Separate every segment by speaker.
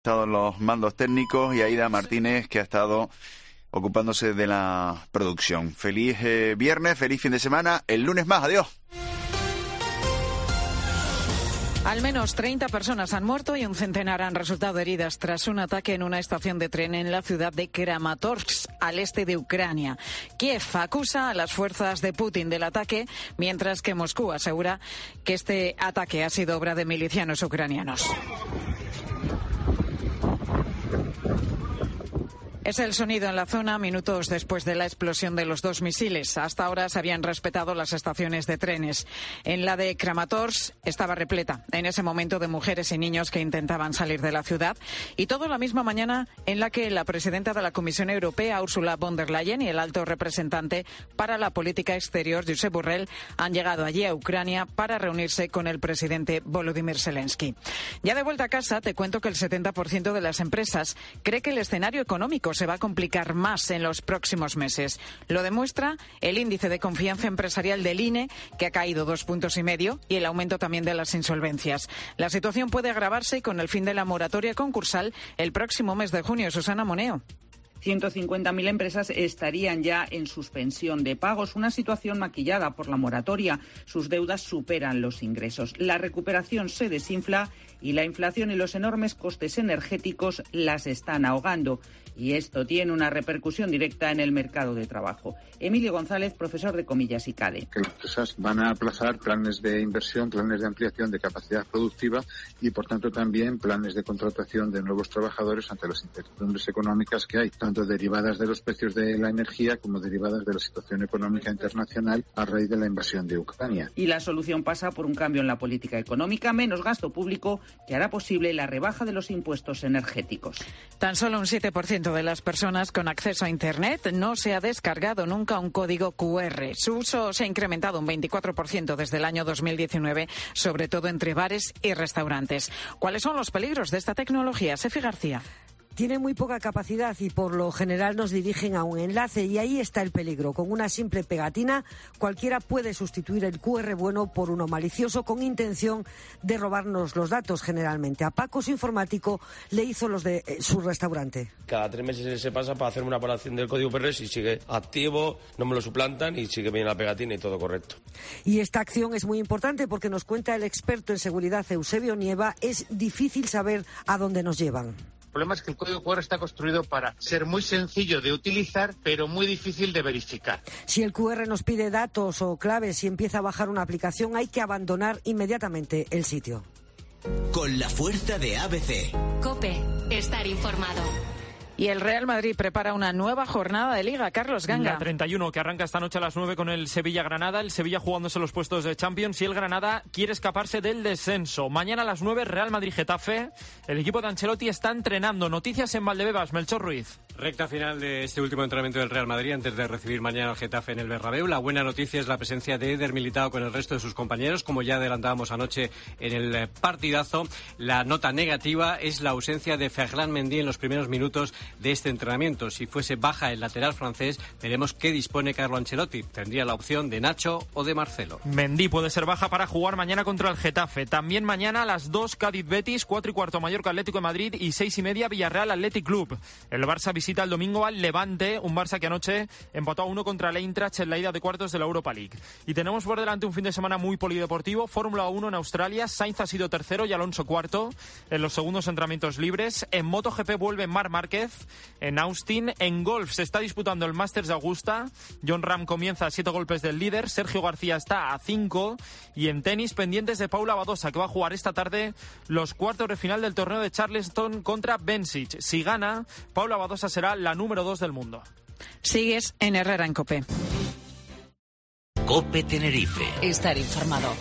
Speaker 1: estado en los mandos técnicos, y Aida Martínez, que ha estado ocupándose de la producción. Feliz viernes, feliz fin de semana. El lunes más, adiós.
Speaker 2: Al menos 30 personas han muerto y un centenar han resultado heridas tras un ataque en una estación de tren en la ciudad de Kramatorsk, al este de Ucrania. Kiev acusa a las fuerzas de Putin del ataque, mientras que Moscú asegura que este ataque ha sido obra de milicianos ucranianos. Es el sonido en la zona minutos después de la explosión de los dos misiles. Hasta ahora se habían respetado las estaciones de trenes. En la de Kramatorsk estaba repleta en ese momento de mujeres y niños que intentaban salir de la ciudad. Y todo la misma mañana en la que la presidenta de la Comisión Europea, Ursula von der Leyen, y el alto representante para la política exterior, Josep Borrell, han llegado allí a Ucrania para reunirse con el presidente Volodymyr Zelensky. Ya de vuelta a casa, te cuento que el 70% de las empresas cree que el escenario económico se va a complicar más en los próximos meses. Lo demuestra el índice de confianza empresarial del INE, que ha caído 2,5 puntos, y el aumento también de las insolvencias. La situación puede agravarse con el fin de la moratoria concursal el próximo mes de junio. Susana Moneo.
Speaker 3: 150.000 empresas estarían ya en suspensión de pagos, una situación maquillada por la moratoria. Sus deudas superan los ingresos. La recuperación se desinfla y la inflación y los enormes costes energéticos las están ahogando. Y esto tiene una repercusión directa en el mercado de trabajo. Emilio González, profesor de Comillas y CADE.
Speaker 4: Que las empresas van a aplazar planes de inversión, planes de ampliación de capacidad productiva y, por tanto, también planes de contratación de nuevos trabajadores ante las incertidumbres económicas que hay, tanto derivadas de los precios de la energía como derivadas de la situación económica internacional a raíz de la invasión de Ucrania.
Speaker 3: Y la solución pasa por un cambio en la política económica, menos gasto público, que hará posible la rebaja de los impuestos energéticos.
Speaker 2: Tan solo un 7% de las personas con acceso a Internet no se ha descargado nunca un código QR. Su uso se ha incrementado un 24% desde el año 2019, sobre todo entre bares y restaurantes. ¿Cuáles son los peligros de esta tecnología? Sefi García.
Speaker 5: Tiene muy poca capacidad y por lo general nos dirigen a un enlace, y ahí está el peligro. Con una simple pegatina cualquiera puede sustituir el QR bueno por uno malicioso con intención de robarnos los datos generalmente. A Paco, su informático, le hizo los de su restaurante.
Speaker 6: Cada 3 meses se pasa para hacerme una evaluación del código QR, si sigue activo, no me lo suplantan y sigue bien la pegatina y todo correcto.
Speaker 5: Y esta acción es muy importante porque nos cuenta el experto en seguridad Eusebio Nieva, es difícil saber a dónde nos llevan.
Speaker 7: El problema es que el código QR está construido para ser muy sencillo de utilizar, pero muy difícil de verificar.
Speaker 5: Si el QR nos pide datos o claves y empieza a bajar una aplicación, hay que abandonar inmediatamente el sitio.
Speaker 8: Con la fuerza de ABC.
Speaker 9: COPE. Estar informado.
Speaker 2: Y el Real Madrid prepara una nueva jornada de Liga. Carlos Ganga.
Speaker 10: La 31, que arranca esta noche a las 9 con el Sevilla-Granada. El Sevilla jugándose los puestos de Champions y el Granada quiere escaparse del descenso. Mañana a las 9, Real Madrid-Getafe. El equipo de Ancelotti está entrenando. Noticias en Valdebebas. Melchor Ruiz.
Speaker 11: Recta final de este último entrenamiento del Real Madrid antes de recibir mañana al Getafe en el Bernabéu. La buena noticia es la presencia de Eder Militao con el resto de sus compañeros, como ya adelantábamos anoche en el partidazo. La nota negativa es la ausencia de Ferland Mendy en los primeros minutos de este entrenamiento. Si fuese baja el lateral francés, veremos qué dispone Carlo Ancelotti. Tendría la opción de Nacho o de Marcelo.
Speaker 10: Mendy puede ser baja para jugar mañana contra el Getafe. También mañana a las 2, Cádiz-Betis, 4:15 Mallorca Atlético de Madrid y 6:30 Villarreal Athletic Club. El Barça visita el domingo al Levante, un Barça que anoche empató a 1 contra el Eintracht en la ida de cuartos de la Europa League. Y tenemos por delante un fin de semana muy polideportivo. Fórmula 1 en Australia, Sainz ha sido tercero y Alonso cuarto en los segundos entrenamientos libres. En MotoGP vuelve Marc Márquez. En Austin, en golf se está disputando el Masters de Augusta. John Ram comienza a 7 golpes del líder. Sergio García está a 5. Y en tenis, pendientes de Paula Badosa, que va a jugar esta tarde los cuartos de final del torneo de Charleston contra Bencic. Si gana, Paula Badosa será la número 2 del mundo.
Speaker 2: Sigues en Herrera en COPE.
Speaker 8: COPE Tenerife.
Speaker 9: Estar informado.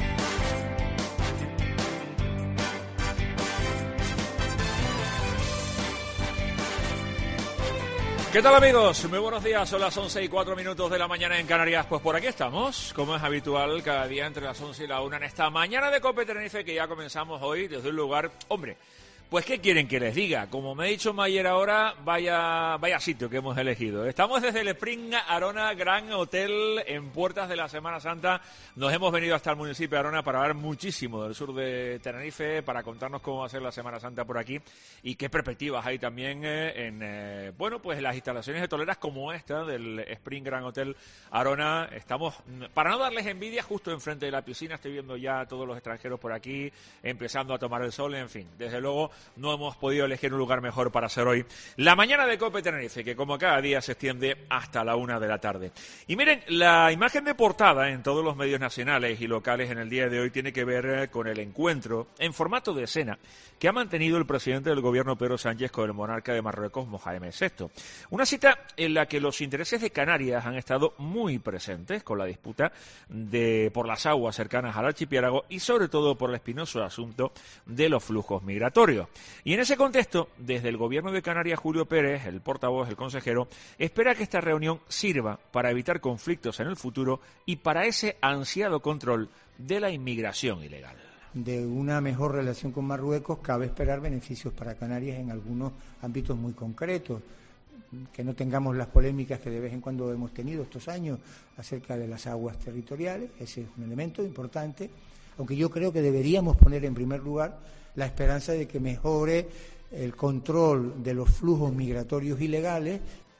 Speaker 12: ¿Qué tal, amigos? Muy buenos días, son las 11:04 de la mañana en Canarias. Pues por aquí estamos, como es habitual, cada día entre las 11 y la 1 en esta mañana de COPE Tenerife, que ya comenzamos hoy desde un lugar, hombre, Pues, ¿qué quieren que les diga? Como me ha dicho Mayer ahora, vaya sitio que hemos elegido. Estamos desde el Spring Arona Gran Hotel en puertas de la Semana Santa. Nos hemos venido hasta el municipio de Arona para hablar muchísimo del sur de Tenerife, para contarnos cómo va a ser la Semana Santa por aquí y qué perspectivas hay también en las instalaciones hoteleras como esta del Spring Gran Hotel Arona. Estamos, para no darles envidia, justo enfrente de la piscina. Estoy viendo ya a todos los extranjeros por aquí, empezando a tomar el sol, en fin. Desde luego, no hemos podido elegir un lugar mejor para hacer hoy la mañana de COPE Tenerife, que como cada día se extiende hasta la 1 de la tarde. Y miren, la imagen de portada en todos los medios nacionales y locales en el día de hoy tiene que ver con el encuentro en formato de cena que ha mantenido el presidente del gobierno Pedro Sánchez con el monarca de Marruecos, Mohamed VI. Una cita en la que los intereses de Canarias han estado muy presentes con la disputa por las aguas cercanas al archipiélago y sobre todo por el espinoso asunto de los flujos migratorios. Y en ese contexto, desde el gobierno de Canarias, Julio Pérez, el portavoz, el consejero, espera que esta reunión sirva para evitar conflictos en el futuro y para ese ansiado control de la inmigración ilegal.
Speaker 13: De una mejor relación con Marruecos cabe esperar beneficios para Canarias en algunos ámbitos muy concretos, que no tengamos las polémicas que de vez en cuando hemos tenido estos años acerca de las aguas territoriales. Ese es un elemento importante, aunque yo creo que deberíamos poner en primer lugar la esperanza de que mejore el control de los flujos migratorios ilegales.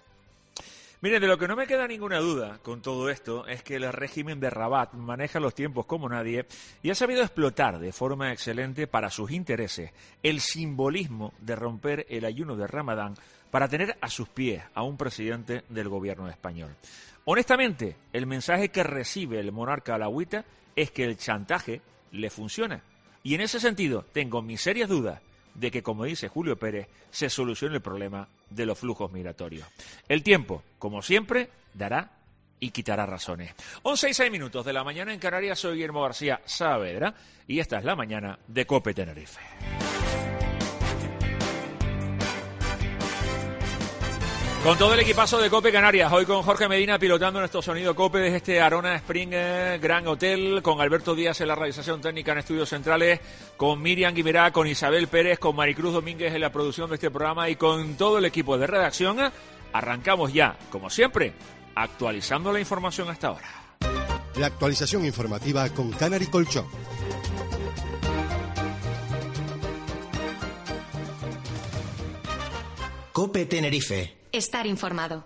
Speaker 12: Miren, de lo que no me queda ninguna duda con todo esto es que el régimen de Rabat maneja los tiempos como nadie y ha sabido explotar de forma excelente para sus intereses el simbolismo de romper el ayuno de Ramadán para tener a sus pies a un presidente del gobierno español. Honestamente, el mensaje que recibe el monarca alauita es que el chantaje le funciona. Y en ese sentido, tengo mis serias dudas de que, como dice Julio Pérez, se solucione el problema de los flujos migratorios. El tiempo, como siempre, dará y quitará razones. 11:06 de la mañana en Canarias. Soy Guillermo García Saavedra y esta es la mañana de COPE Tenerife. Con todo el equipazo de COPE Canarias, hoy con Jorge Medina pilotando nuestro sonido COPE desde este Arona Spring Gran Hotel, con Alberto Díaz en la realización técnica en estudios centrales, con Miriam Guimerá, con Isabel Pérez, con Maricruz Domínguez en la producción de este programa y con todo el equipo de redacción. Arrancamos ya, como siempre, actualizando la información hasta ahora.
Speaker 14: La actualización informativa con Canary Colchón.
Speaker 8: COPE Tenerife.
Speaker 9: Estar informado.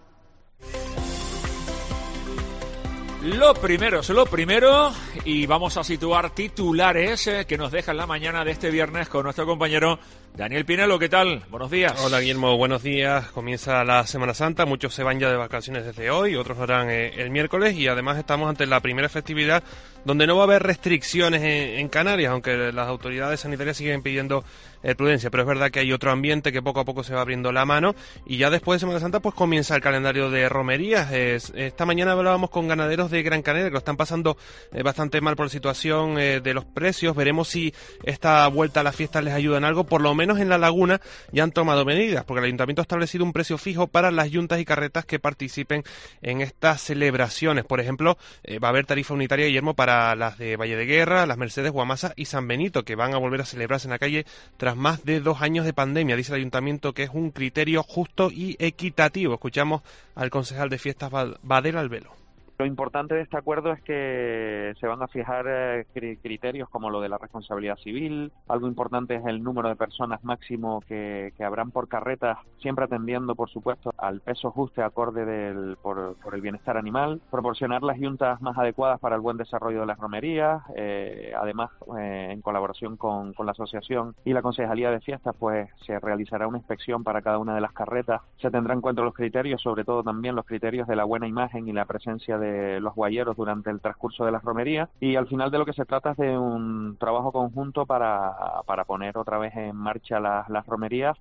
Speaker 12: Lo primero es lo primero y vamos a situar titulares que nos dejan la mañana de este viernes con nuestro compañero Daniel Pinelo. ¿Qué tal? Buenos días.
Speaker 15: Hola Guillermo, buenos días. Comienza la Semana Santa, muchos se van ya de vacaciones desde hoy, otros lo harán el miércoles y además estamos ante la primera festividad donde no va a haber restricciones en Canarias, aunque las autoridades sanitarias siguen pidiendo prudencia, pero es verdad que hay otro ambiente que poco a poco se va abriendo la mano y ya después de Semana Santa pues comienza el calendario de romerías. Esta mañana hablábamos con ganaderos de Gran Canaria que lo están pasando bastante mal por la situación de los precios. Veremos si esta vuelta a las fiestas les ayuda en algo. Por lo menos en La Laguna ya han tomado medidas, porque el Ayuntamiento ha establecido un precio fijo para las yuntas y carretas que participen en estas celebraciones. Por ejemplo, va a haber tarifa unitaria, Guillermo, para las de Valle de Guerra, las Mercedes, Guamasa y San Benito, que van a volver a celebrarse en la calle tras más de 2 años de pandemia. Dice el Ayuntamiento que es un criterio justo y equitativo. Escuchamos al concejal de fiestas, Badel Albelo.
Speaker 16: Lo importante de este acuerdo es que se van a fijar criterios como lo de la responsabilidad civil. Algo importante es el número de personas máximo que habrán por carreta, siempre atendiendo, por supuesto, al peso justo acorde por el bienestar animal. Proporcionar las yuntas más adecuadas para el buen desarrollo de las romerías. Además, en colaboración con la asociación y la Concejalía de Fiestas, pues se realizará una inspección para cada una de las carretas. Se tendrán en cuenta los criterios, sobre todo también los criterios de la buena imagen y la presencia de los guayeros durante el transcurso de las romerías, y al final de lo que se trata es de un trabajo conjunto para poner otra vez en marcha las romerías.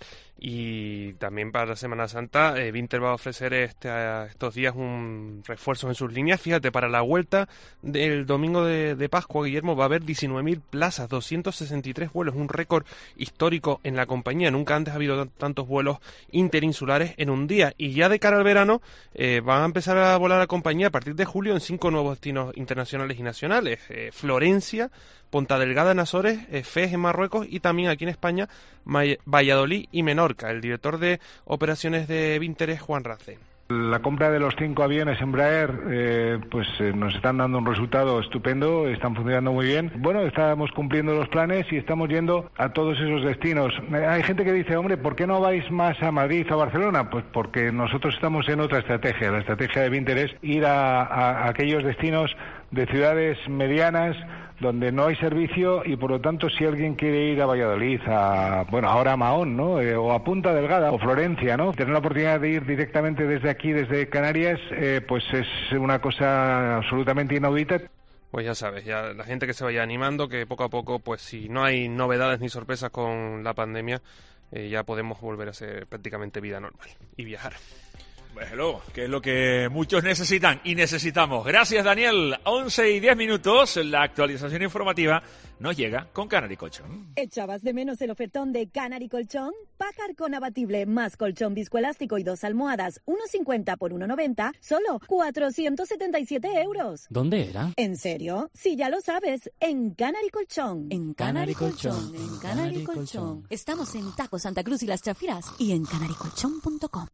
Speaker 15: Y también para la Semana Santa, Vinter va a ofrecer estos días un refuerzo en sus líneas. Fíjate, para la vuelta del domingo de Pascua, Guillermo, va a haber 19.000 plazas, 263 vuelos, un récord histórico en la compañía. Nunca antes ha habido tantos vuelos interinsulares en un día. Y ya de cara al verano, van a empezar a volar la compañía a partir de julio en 5 nuevos destinos internacionales y nacionales. Florencia, Ponta Delgada en Azores, Fez en Marruecos y también aquí en España, Valladolid y Menorca. El director de operaciones de Vinteres, Juan Rance.
Speaker 17: La compra de los 5 aviones Embraer nos están dando un resultado estupendo, están funcionando muy bien. Bueno, estamos cumpliendo los planes y estamos yendo a todos esos destinos. Hay gente que dice, hombre, ¿por qué no vais más a Madrid o a Barcelona? Pues porque nosotros estamos en otra estrategia. La estrategia de Vinter es ir a aquellos destinos de ciudades medianas donde no hay servicio y por lo tanto si alguien quiere ir a Valladolid, ahora a Mahón, ¿no? O a Punta Delgada o Florencia, ¿no? Tener la oportunidad de ir directamente desde aquí, desde Canarias, pues es una cosa absolutamente inaudita.
Speaker 15: Pues ya sabes, ya la gente que se vaya animando, que poco a poco, pues si no hay novedades ni sorpresas con la pandemia, ya podemos volver a hacer prácticamente vida normal y viajar.
Speaker 12: Desde luego, que es lo que muchos necesitan y necesitamos. Gracias, Daniel. 11:10, la actualización informativa nos llega con Canary Colchón.
Speaker 18: ¿Echabas de menos el ofertón de Canary Colchón? Pacar con abatible más colchón viscoelástico y 2 almohadas, 1,50 por 1,90, solo 477 €.
Speaker 19: ¿Dónde era?
Speaker 18: ¿En serio? Sí, ya lo sabes, en Canary Colchón.
Speaker 19: En Canary Colchón.
Speaker 18: En Canary Colchón. Estamos en Taco Santa Cruz y Las Chafiras y en canarycolchón.com.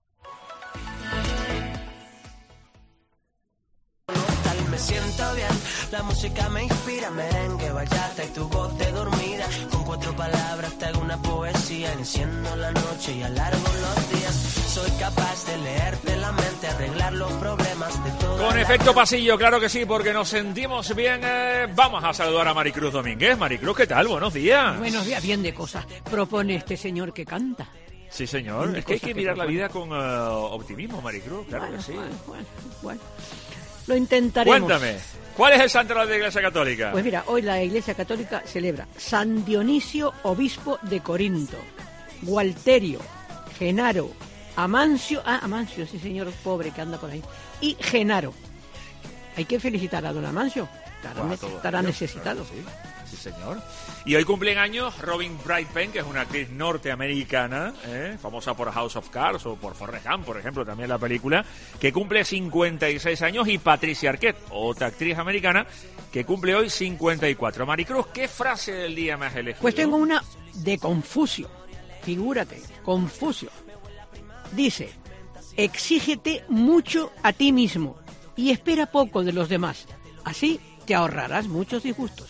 Speaker 20: Me siento bien, la música me inspira, merengue, bachata y tu voz de dormida. Con 4 palabras te hago una poesía, enciendo la noche y alargo los días. Soy capaz de leerte la mente, arreglar los problemas de todo.
Speaker 12: Con efecto pasillo, claro que sí, porque nos sentimos bien. Vamos a saludar a Maricruz Domínguez. Maricruz, ¿qué tal? Buenos días.
Speaker 21: Buenos días, bien de cosas. Propone este señor que canta.
Speaker 12: Sí, señor. Es que hay que mirar la vida con optimismo, Maricruz, claro que sí.
Speaker 21: Bueno. Lo intentaremos.
Speaker 12: Cuéntame, ¿cuál es el santo de la Iglesia Católica?
Speaker 21: Pues mira, hoy la Iglesia Católica celebra San Dionisio, obispo de Corinto, Gualterio, Genaro, Amancio, sí señor, pobre que anda por ahí, y Genaro. Hay que felicitar a don Amancio, estará necesitado.
Speaker 12: Claro, sí, señor. Y hoy cumplen años Robin Wright Penn, que es una actriz norteamericana, famosa por House of Cards o por Forrest Gump, por ejemplo, también la película, que cumple 56 años, y Patricia Arquette, otra actriz americana, que cumple hoy 54. Maricruz, ¿qué frase del día me has elegido?
Speaker 21: Pues tengo una de Confucio, figúrate, Confucio. Dice, exígete mucho a ti mismo y espera poco de los demás, así te ahorrarás muchos disgustos.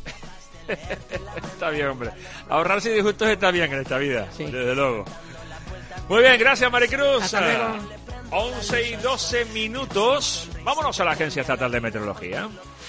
Speaker 12: Está bien, hombre. Ahorrarse disgustos está bien en esta vida,
Speaker 21: sí.
Speaker 12: Desde luego. Muy bien, gracias, Maricruz.
Speaker 21: Hasta luego.
Speaker 12: 11:12. Vámonos a la Agencia Estatal de Meteorología.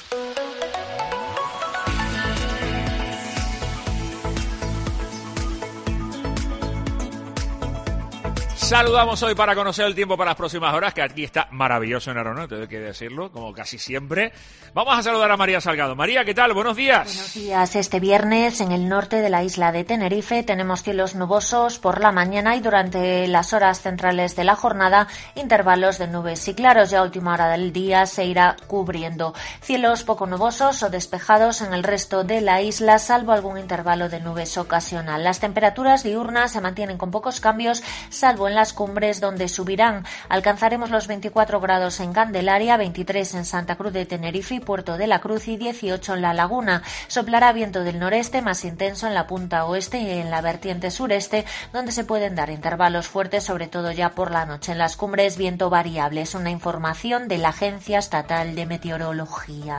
Speaker 12: Saludamos hoy para conocer el tiempo para las próximas horas, que aquí está maravilloso en Arona, tengo que decirlo, como casi siempre. Vamos a saludar a María Salgado. María, ¿qué tal? Buenos días.
Speaker 22: Buenos días. Este viernes en el norte de la isla de Tenerife tenemos cielos nubosos por la mañana y durante las horas centrales de la jornada intervalos de nubes y claros. Ya a última hora del día se irá cubriendo. Cielos poco nubosos o despejados en el resto de la isla, salvo algún intervalo de nubes ocasional. Las temperaturas diurnas se mantienen con pocos cambios, salvo en las cumbres donde subirán. Alcanzaremos los 24 grados en Candelaria, 23 en Santa Cruz de Tenerife y Puerto de la Cruz y 18 en La Laguna. Soplará viento del noreste más intenso en la punta oeste y en la vertiente sureste, donde se pueden dar intervalos fuertes, sobre todo ya por la noche. En las cumbres, viento variable. Es una información de la Agencia Estatal de Meteorología.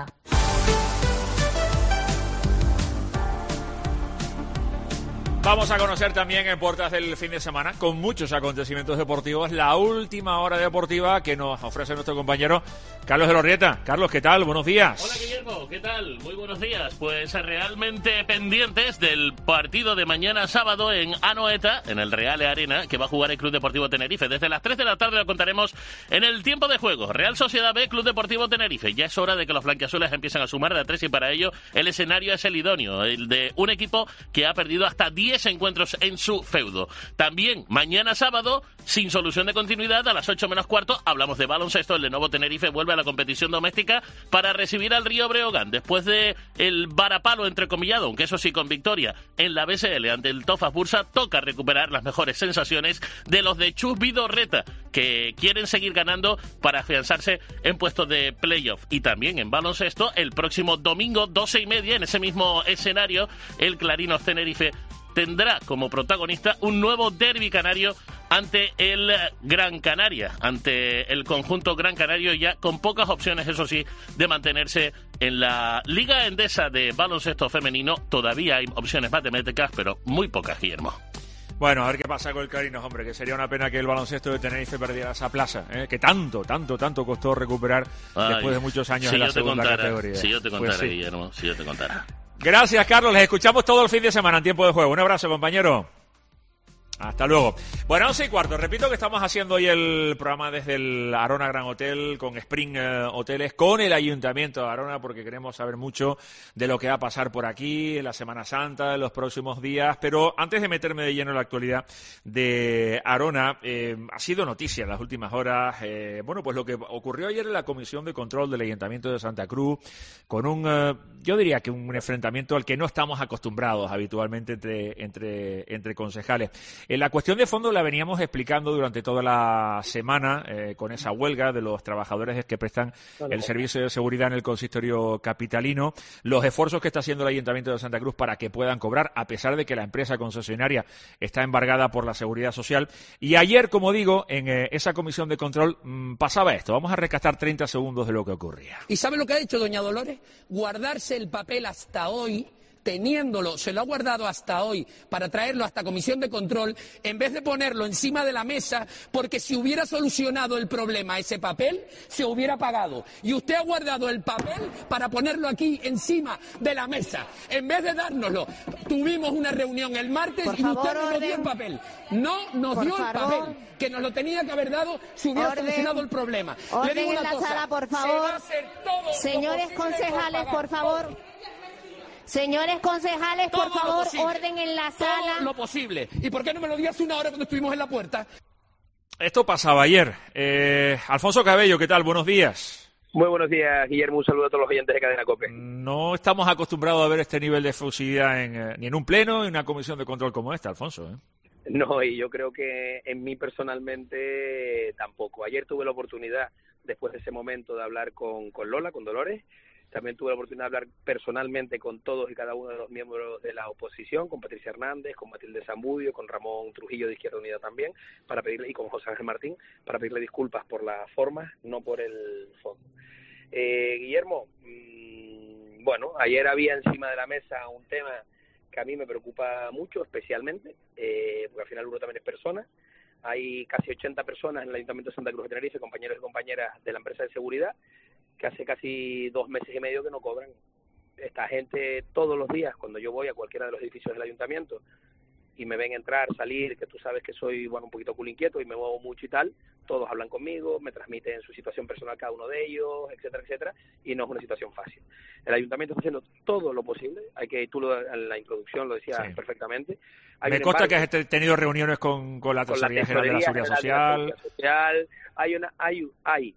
Speaker 12: Vamos a conocer también en puertas del fin de semana, con muchos acontecimientos deportivos, la última hora deportiva que nos ofrece nuestro compañero Carlos de Lorrieta. Carlos, ¿qué tal? Buenos días.
Speaker 23: Hola, Guillermo, ¿qué tal? Muy buenos días. Pues realmente pendientes del partido de mañana sábado en Anoeta, en el Real Arena, que va a jugar el Club Deportivo Tenerife. Desde las 3 de la tarde lo contaremos en el tiempo de juego. Real Sociedad B, Club Deportivo Tenerife. Ya es hora de que los blanquiazules empiecen a sumar de a 3 y para ello el escenario es el idóneo, el de un equipo que ha perdido hasta 10 10 encuentros en su feudo. También mañana sábado, sin solución de continuidad, a las 8 menos cuarto, hablamos de baloncesto. El Lenovo Tenerife vuelve a la competición doméstica para recibir al Río Breogán. Después de el varapalo entrecomillado, aunque eso sí con victoria, en la BSL ante el Tofas Bursa, toca recuperar las mejores sensaciones de los de Chus Vidorreta, que quieren seguir ganando para afianzarse en puestos de playoff. Y también en baloncesto, el próximo domingo, 12:30, en ese mismo escenario, el Clarinos Tenerife tendrá como protagonista un nuevo derbi canario ante el Gran Canaria, ante el conjunto Gran Canario, ya con pocas opciones, eso sí, de mantenerse en la Liga Endesa de baloncesto femenino. Todavía hay opciones matemáticas, pero muy pocas, Guillermo.
Speaker 12: Bueno, a ver qué pasa con el Clarinos, hombre, que sería una pena que el baloncesto de Tenerife perdiera esa plaza, que tanto costó recuperar después de muchos años en la segunda categoría.
Speaker 23: Si yo te contara,
Speaker 12: Pues sí.
Speaker 23: Guillermo, si yo te contara.
Speaker 12: Gracias, Carlos. Les escuchamos todo el fin de semana en Tiempo de Juego. Un abrazo, compañero. Hasta luego. Bueno, 11:15. Repito que estamos haciendo hoy el programa desde el Arona Gran Hotel con Spring Hoteles, con el Ayuntamiento de Arona, porque queremos saber mucho de lo que va a pasar por aquí en la Semana Santa, en los próximos días. Pero antes de meterme de lleno en la actualidad de Arona, ha sido noticia en las últimas horas, bueno, pues lo que ocurrió ayer en la Comisión de Control del Ayuntamiento de Santa Cruz, con yo diría que un enfrentamiento al que no estamos acostumbrados habitualmente entre concejales. La cuestión de fondo la veníamos explicando durante toda la semana con esa huelga de los trabajadores que prestan el servicio de seguridad en el consistorio capitalino, los esfuerzos que está haciendo el Ayuntamiento de Santa Cruz para que puedan cobrar, a pesar de que la empresa concesionaria está embargada por la Seguridad Social. Y ayer, como digo, en esa comisión de control pasaba esto. Vamos a rescatar 30 segundos de lo que ocurría.
Speaker 1: ¿Y sabe lo que ha hecho doña Dolores? Guardarse el papel hasta hoy, teniéndolo, se lo ha guardado hasta hoy para traerlo hasta comisión de control, en vez de ponerlo encima de la mesa, porque si hubiera solucionado el problema ese papel, se hubiera pagado. Y usted ha guardado el papel para ponerlo aquí encima de la mesa, en vez de dárnoslo. Tuvimos una reunión el martes y usted no nos dio el papel. No nos dio el papel, que nos lo tenía que haber dado si hubiera solucionado el problema.
Speaker 4: Orden
Speaker 1: Le digo
Speaker 4: en
Speaker 1: una
Speaker 4: la
Speaker 1: cosa,
Speaker 4: sala, por
Speaker 1: se
Speaker 4: favor.
Speaker 1: va a hacer todo
Speaker 4: Señores concejales, por favor. Señores concejales, por favor, orden en la sala.
Speaker 1: Todo lo posible. ¿Y por qué no me lo dio hace una hora cuando estuvimos en la puerta?
Speaker 12: Esto pasaba ayer. Alfonso Cabello, ¿qué tal? Buenos días.
Speaker 19: Muy buenos días, Guillermo. Un saludo a todos los oyentes de Cadena COPE.
Speaker 12: No estamos acostumbrados a ver este nivel de efusividad ni en un pleno ni en una comisión de control como esta, Alfonso.
Speaker 19: No, y yo creo que en mí personalmente tampoco. Ayer tuve la oportunidad, después de ese momento, de hablar con Lola, con Dolores. También tuve la oportunidad de hablar personalmente con todos y cada uno de los miembros de la oposición, con Patricia Hernández, con Matilde Zambudio, con Ramón Trujillo de Izquierda Unida también, para pedirle, y con José Ángel Martín, para pedirle disculpas por las formas, no por el fondo. Guillermo, bueno, ayer había encima de la mesa un tema que a mí me preocupa mucho, especialmente, porque al final uno también es persona. Hay casi 80 personas en el Ayuntamiento de Santa Cruz de Tenerife, compañeros y compañeras de la empresa de seguridad, que hace casi 2 meses y medio que no cobran. Esta gente todos los días, cuando yo voy a cualquiera de los edificios del ayuntamiento y me ven entrar, salir, que tú sabes que soy, bueno, un poquito culo inquieto y me muevo mucho y tal, todos hablan conmigo, me transmiten su situación personal cada uno de ellos, etcétera, etcétera, y no es una situación fácil. El ayuntamiento está haciendo todo lo posible, tú en la introducción lo decías perfectamente.
Speaker 12: Me consta que has tenido reuniones con la Tesorería General de la Seguridad Social.
Speaker 19: Hay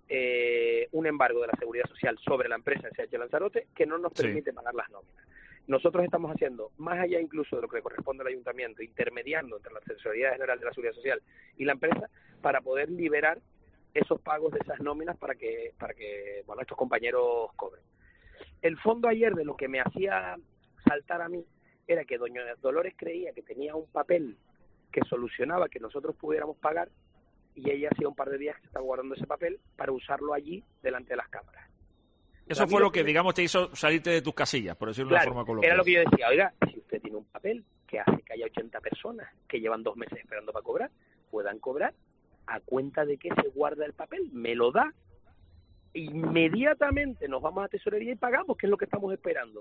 Speaker 19: un embargo de la Seguridad Social sobre la empresa SH Lanzarote que no nos permite pagar las nóminas. Nosotros estamos haciendo, más allá incluso de lo que le corresponde al ayuntamiento, intermediando entre la Tesorería General de la Seguridad Social y la empresa para poder liberar esos pagos de esas nóminas para que bueno, estos compañeros cobren. El fondo ayer de lo que me hacía saltar a mí era que doña Dolores creía que tenía un papel que solucionaba que nosotros pudiéramos pagar, y ella hacía un par de días que se estaba guardando ese papel para usarlo allí delante de las cámaras.
Speaker 12: Eso fue lo que, digamos, te hizo salirte de tus casillas, por decirlo de una forma coloquial.
Speaker 19: Era lo que yo decía, oiga, si usted tiene un papel que hace que haya 80 personas que llevan 2 meses esperando para cobrar, puedan cobrar, ¿a cuenta de qué se guarda el papel? Me lo da, inmediatamente nos vamos a tesorería y pagamos, que es lo que estamos esperando.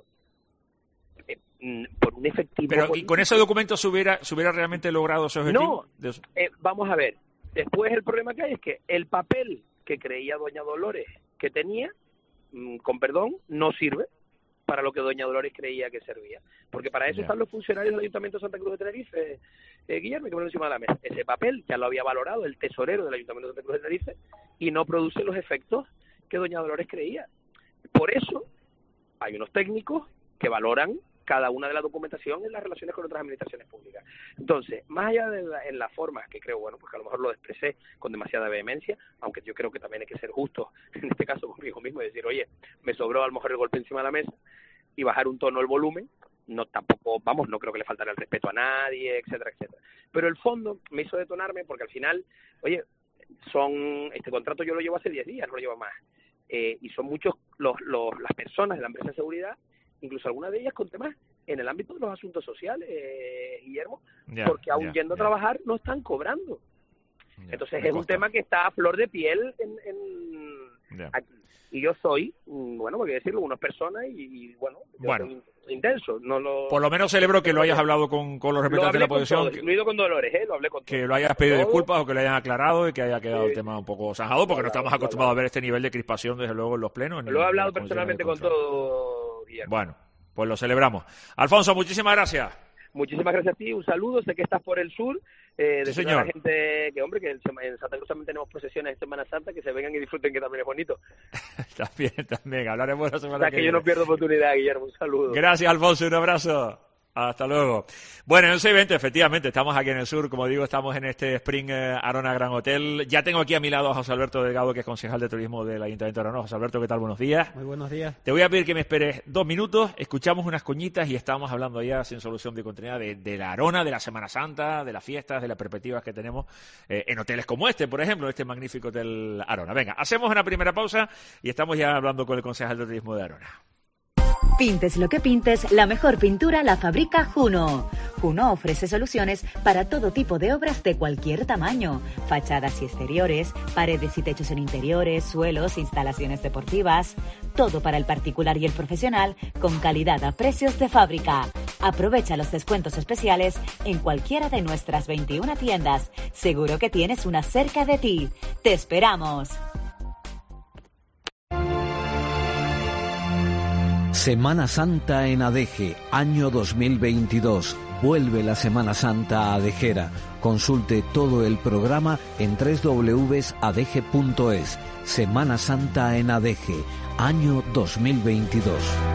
Speaker 19: Por un efectivo...
Speaker 12: Pero, ¿y con ese documento se hubiera realmente logrado ese objetivo?
Speaker 19: No, vamos a ver. Después el problema que hay es que el papel que creía doña Dolores que tenía, con perdón, no sirve. para lo que doña Dolores creía que servía. Porque para eso están los funcionarios del Ayuntamiento de Santa Cruz de Tenerife, Guillermo, que ponen encima de la mesa. Ese papel ya lo había valorado el tesorero del Ayuntamiento de Santa Cruz de Tenerife y no produce los efectos que doña Dolores creía. Por eso hay unos técnicos que valoran cada una de la documentación en las relaciones con otras administraciones públicas. Entonces, más allá de en la forma, que creo, bueno, pues que a lo mejor lo expresé con demasiada vehemencia, aunque yo creo que también hay que ser justo, en este caso conmigo mismo, y decir, oye, me sobró a lo mejor el golpe encima de la mesa, y bajar un tono el volumen, no tampoco, vamos, no creo que le faltara el respeto a nadie, etcétera, etcétera. Pero el fondo me hizo detonarme porque al final, oye, este contrato yo lo llevo hace 10 días, no lo llevo más, y son muchos las personas de la empresa de seguridad, incluso algunas de ellas con temas en el ámbito de los asuntos sociales, Guillermo, porque aún yendo a trabajar no están cobrando. Entonces es un tema que está a flor de piel aquí. Y yo soy, bueno, porque decirlo, unas personas y bueno, soy intenso.
Speaker 12: Por lo menos celebro que lo hayas hablado con los representantes de la oposición.
Speaker 19: Lo he ido con Dolores, lo hablé con todos.
Speaker 12: Que lo hayas pedido disculpas o que lo hayan aclarado y que haya quedado el tema un poco zanjado, porque no estamos acostumbrados a ver este nivel de crispación, desde luego, en los plenos.
Speaker 19: Lo he hablado personalmente con todo, Guillermo.
Speaker 12: Bueno, pues lo celebramos. Alfonso, muchísimas gracias.
Speaker 19: Muchísimas gracias a ti, un saludo, sé que estás por el sur,
Speaker 12: sí, señor.
Speaker 19: A la gente que, hombre, que en Santa Cruz también tenemos procesiones de Semana Santa, que se vengan y disfruten, que también es bonito.
Speaker 12: También, hablaremos la semana que viene.
Speaker 19: Yo no pierdo oportunidad, Guillermo, un saludo.
Speaker 12: Gracias, Alfonso, un abrazo. Hasta luego. Bueno, en 6:20, efectivamente, estamos aquí en el sur, como digo, estamos en este Spring Arona Gran Hotel. Ya tengo aquí a mi lado a José Alberto Delgado, que es concejal de turismo del Ayuntamiento de Arona. José Alberto, ¿qué tal? Buenos días.
Speaker 3: Muy buenos días.
Speaker 12: Te voy a pedir que me esperes 2 minutos, escuchamos unas coñitas y estamos hablando ya sin solución de continuidad de la Arona, de la Semana Santa, de las fiestas, de las perspectivas que tenemos en hoteles como este, por ejemplo, este magnífico Hotel Arona. Venga, hacemos una primera pausa y estamos ya hablando con el concejal de turismo de Arona.
Speaker 6: Pintes lo que pintes, la mejor pintura la fabrica Juno. Juno ofrece soluciones para todo tipo de obras de cualquier tamaño. Fachadas y exteriores, paredes y techos en interiores, suelos, instalaciones deportivas. Todo para el particular y el profesional, con calidad a precios de fábrica. Aprovecha los descuentos especiales en cualquiera de nuestras 21 tiendas. Seguro que tienes una cerca de ti. ¡Te esperamos!
Speaker 7: Semana Santa en Adeje, año 2022. Vuelve la Semana Santa a Adejera. Consulte todo el programa en www.adeje.es. Semana Santa en Adeje, año 2022.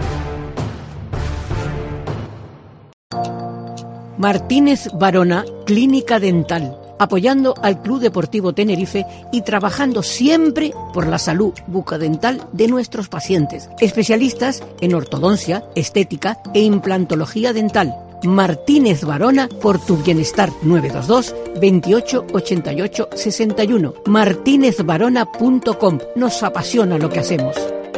Speaker 21: Martínez Varona, Clínica Dental, apoyando al Club Deportivo Tenerife y trabajando siempre por la salud bucodental de nuestros pacientes. Especialistas en ortodoncia, estética e implantología dental. Martínez Varona, por tu bienestar. 922 28 88 61. martinezvarona.com. Nos apasiona lo que hacemos.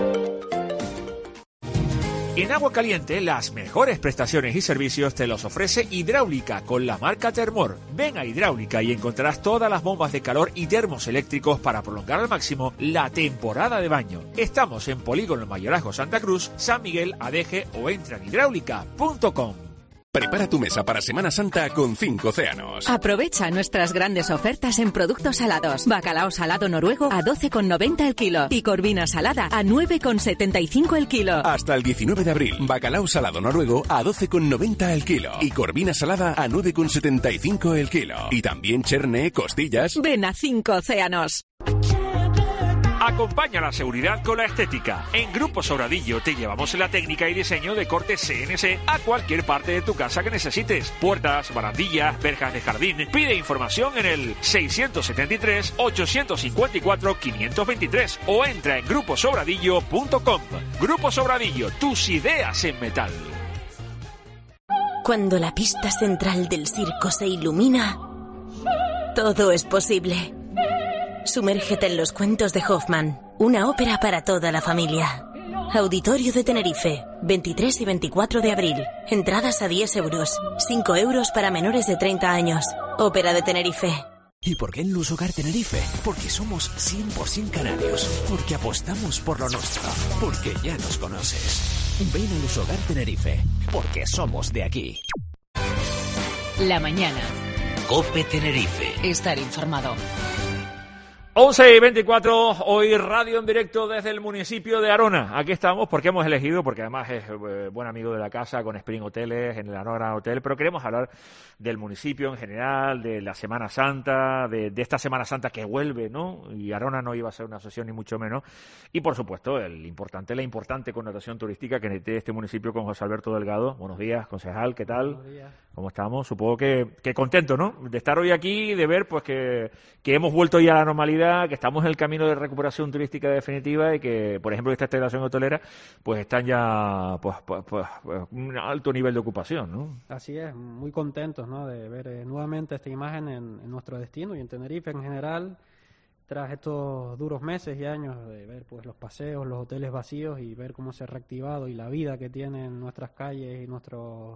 Speaker 12: En Agua Caliente, las mejores prestaciones y servicios te los ofrece Hidráulica con la marca Termor. Ven a Hidráulica y encontrarás todas las bombas de calor y termos eléctricos para prolongar al máximo la temporada de baño. Estamos en Polígono Mayorazgo Santa Cruz, San Miguel, Adeje o entra en hidráulica.com.
Speaker 24: Prepara tu mesa para Semana Santa con 5 Océanos.
Speaker 25: Aprovecha nuestras grandes ofertas en productos salados. Bacalao salado noruego a 12,90 el kilo y corvina salada a 9,75 el kilo.
Speaker 24: Hasta el 19 de abril, bacalao salado noruego a 12,90 el kilo y corvina salada a 9,75 el kilo. Y también cherne, costillas.
Speaker 25: Ven a 5 Océanos.
Speaker 12: Acompaña la seguridad con la estética. En Grupo Sobradillo te llevamos la técnica y diseño de corte CNC a cualquier parte de tu casa que necesites. Puertas, barandillas, verjas de jardín. Pide información en el 673-854-523 o entra en gruposobradillo.com. Grupo Sobradillo, tus ideas en metal.
Speaker 26: Cuando la pista central del circo se ilumina, todo es posible. Sumérgete en los cuentos de Hoffman, una ópera para toda la familia. Auditorio de Tenerife, 23 y 24 de abril. Entradas a 10 euros, 5 euros para menores de 30 años. Ópera de Tenerife.
Speaker 27: ¿Y por qué en Lusogar Tenerife? Porque somos 100% canarios, porque apostamos por lo nuestro, porque ya nos conoces. Ven a Lusogar Tenerife, porque somos de aquí.
Speaker 9: La mañana.
Speaker 27: COPE Tenerife.
Speaker 9: Estar informado.
Speaker 12: 11:24, hoy radio en directo desde el municipio de Arona. Aquí estamos porque hemos elegido, porque además es buen amigo de la casa con Spring Hoteles, en el Arona Hotel, pero queremos hablar del municipio en general, de la Semana Santa, de esta Semana Santa que vuelve, ¿no? Y Arona no iba a ser una sesión ni mucho menos. Y por supuesto, la importante connotación turística que tiene este municipio con José Alberto Delgado. Buenos días, concejal, ¿qué tal?
Speaker 2: Buenos días.
Speaker 12: ¿Cómo estamos? Supongo que contento, ¿no? De estar hoy aquí y de ver pues que hemos vuelto ya a la normalidad, que estamos en el camino de recuperación turística definitiva y que, por ejemplo, esta estación hotelera pues están ya pues un alto nivel de ocupación, ¿no?
Speaker 2: Así es, muy contentos, ¿no? De ver nuevamente esta imagen en nuestro destino y en Tenerife en general, tras estos duros meses y años de ver pues los paseos, los hoteles vacíos y ver cómo se ha reactivado y la vida que tienen nuestras calles y nuestros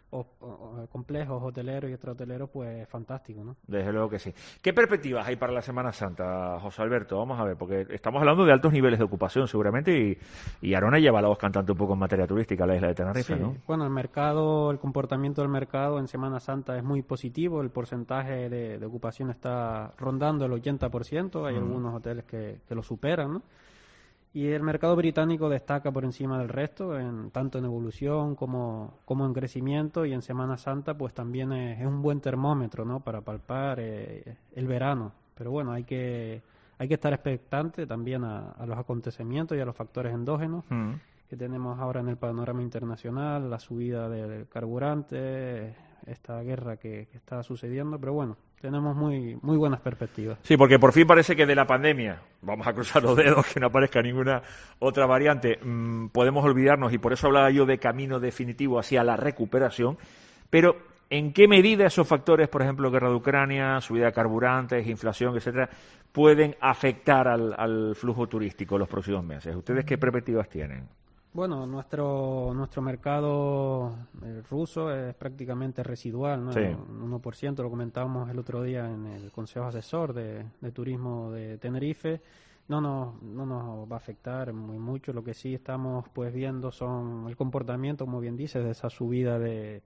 Speaker 2: complejos hoteleros y extrahoteleros, pues fantástico, ¿no?
Speaker 12: Desde luego que sí. ¿Qué perspectivas hay para la Semana Santa, José Alberto? Vamos a ver, porque estamos hablando de altos niveles de ocupación seguramente y Arona lleva la voz cantante un poco en materia turística a la isla de Tenerife,
Speaker 2: sí,
Speaker 12: ¿no?
Speaker 2: Bueno, el comportamiento del mercado en Semana Santa es muy positivo, el porcentaje de ocupación está rondando el 80%, hay algunos hoteles que lo superan, ¿no? Y el mercado británico destaca por encima del resto, tanto en evolución como en crecimiento, y en Semana Santa pues también es un buen termómetro, ¿no? Para palpar el verano. Pero bueno, hay que estar expectante también a los acontecimientos y a los factores endógenos que tenemos ahora en el panorama internacional, la subida del carburante, esta guerra que está sucediendo, pero bueno, tenemos muy buenas perspectivas.
Speaker 12: Sí, porque por fin parece que de la pandemia, vamos a cruzar los dedos que no aparezca ninguna otra variante, podemos olvidarnos, y por eso hablaba yo de camino definitivo hacia la recuperación, pero ¿en qué medida esos factores, por ejemplo, guerra de Ucrania, subida de carburantes, inflación, etcétera, pueden afectar al flujo turístico en los próximos meses? ¿Ustedes qué perspectivas tienen?
Speaker 2: Bueno, nuestro mercado ruso es prácticamente residual, ¿no?
Speaker 12: Sí.
Speaker 2: Un 1%, lo comentábamos el otro día en el Consejo Asesor de Turismo de Tenerife. No nos va a afectar muy mucho. Lo que sí estamos pues viendo son el comportamiento, como bien dices, de esa subida de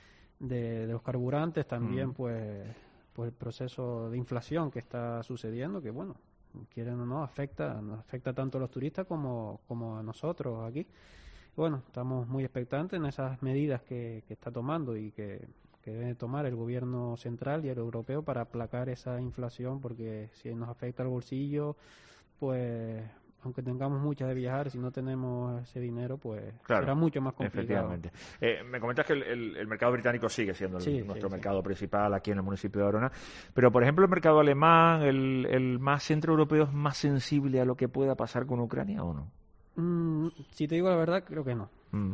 Speaker 2: los carburantes, también pues el proceso de inflación que está sucediendo, que bueno, quieren o no, nos afecta tanto a los turistas como a nosotros aquí. Bueno, estamos muy expectantes en esas medidas que está tomando y que debe tomar el gobierno central y el europeo para aplacar esa inflación, porque si nos afecta el bolsillo, pues aunque tengamos muchas de viajar, si no tenemos ese dinero, pues claro, será mucho más complicado.
Speaker 12: Efectivamente. Me comentas que el mercado británico sigue siendo nuestro mercado principal aquí en el municipio de Arona, pero por ejemplo el mercado alemán, el más centroeuropeo, ¿es más sensible a lo que pueda pasar con Ucrania o no?
Speaker 2: Si te digo la verdad, creo que no.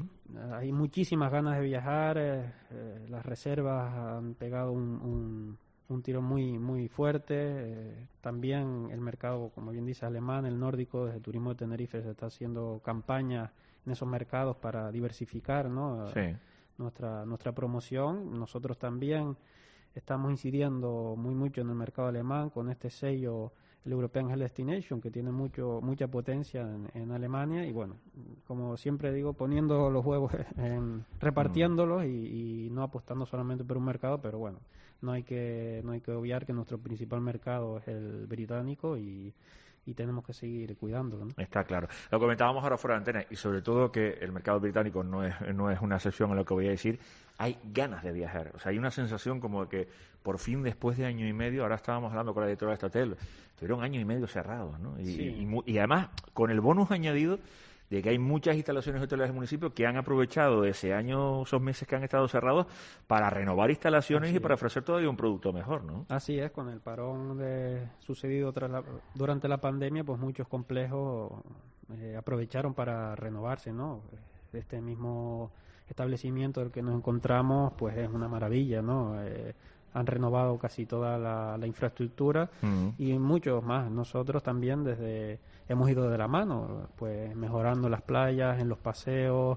Speaker 2: Hay muchísimas ganas de viajar, las reservas han pegado un tiro muy fuerte. También el mercado, como bien dice, alemán, el nórdico, desde Turismo de Tenerife se está haciendo campañas en esos mercados para diversificar, ¿no?
Speaker 12: Sí.
Speaker 2: Nuestra promoción. Nosotros también estamos incidiendo mucho en el mercado alemán con este sello, el European Health Destination, que tiene mucha potencia en Alemania, y bueno, como siempre digo, poniendo los huevos repartiéndolos y no apostando solamente por un mercado, pero bueno, no hay que obviar que nuestro principal mercado es el británico y tenemos que seguir cuidándolo, ¿no?
Speaker 12: Está claro. Lo comentábamos ahora fuera de antena, y sobre todo que el mercado británico no es una excepción a lo que voy a decir. Hay ganas de viajar. O sea, hay una sensación como que por fin, después de año y medio, ahora estábamos hablando con la directora de este hotel, tuvieron año y medio cerrados, ¿no? Y además, con el bonus añadido de que hay muchas instalaciones hoteleras del municipio que han aprovechado esos meses que han estado cerrados para renovar instalaciones y para ofrecer todavía un producto mejor, ¿no?
Speaker 2: Así es, con el parón sucedido durante la pandemia, pues muchos complejos aprovecharon para renovarse, ¿no? Este mismo establecimiento del que nos encontramos, pues es una maravilla, ¿no? Han renovado casi toda la infraestructura y muchos más. Nosotros también hemos ido de la mano, pues mejorando las playas, en los paseos,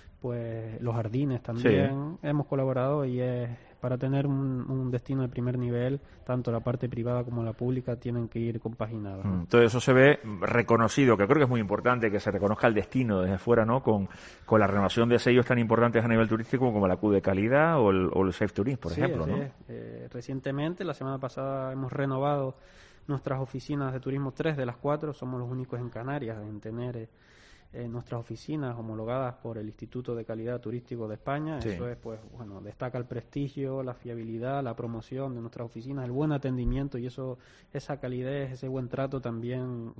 Speaker 2: pues los jardines también. Sí. Hemos colaborado y para tener un destino de primer nivel, tanto la parte privada como la pública tienen que ir compaginadas.
Speaker 12: Todo eso se ve reconocido, que creo que es muy importante que se reconozca el destino desde fuera, ¿no? Con la renovación de sellos tan importantes a nivel turístico como la Q de calidad o el Safe Tourism, por ejemplo, ¿no?
Speaker 2: Recientemente, la semana pasada, hemos renovado nuestras oficinas de turismo, 3 de las 4, somos los únicos en Canarias en tener nuestras oficinas homologadas por el Instituto de Calidad Turístico de España. Sí. Eso es, pues, bueno, destaca el prestigio, la fiabilidad, la promoción de nuestras oficinas, el buen atendimiento, y esa calidez, ese buen trato también,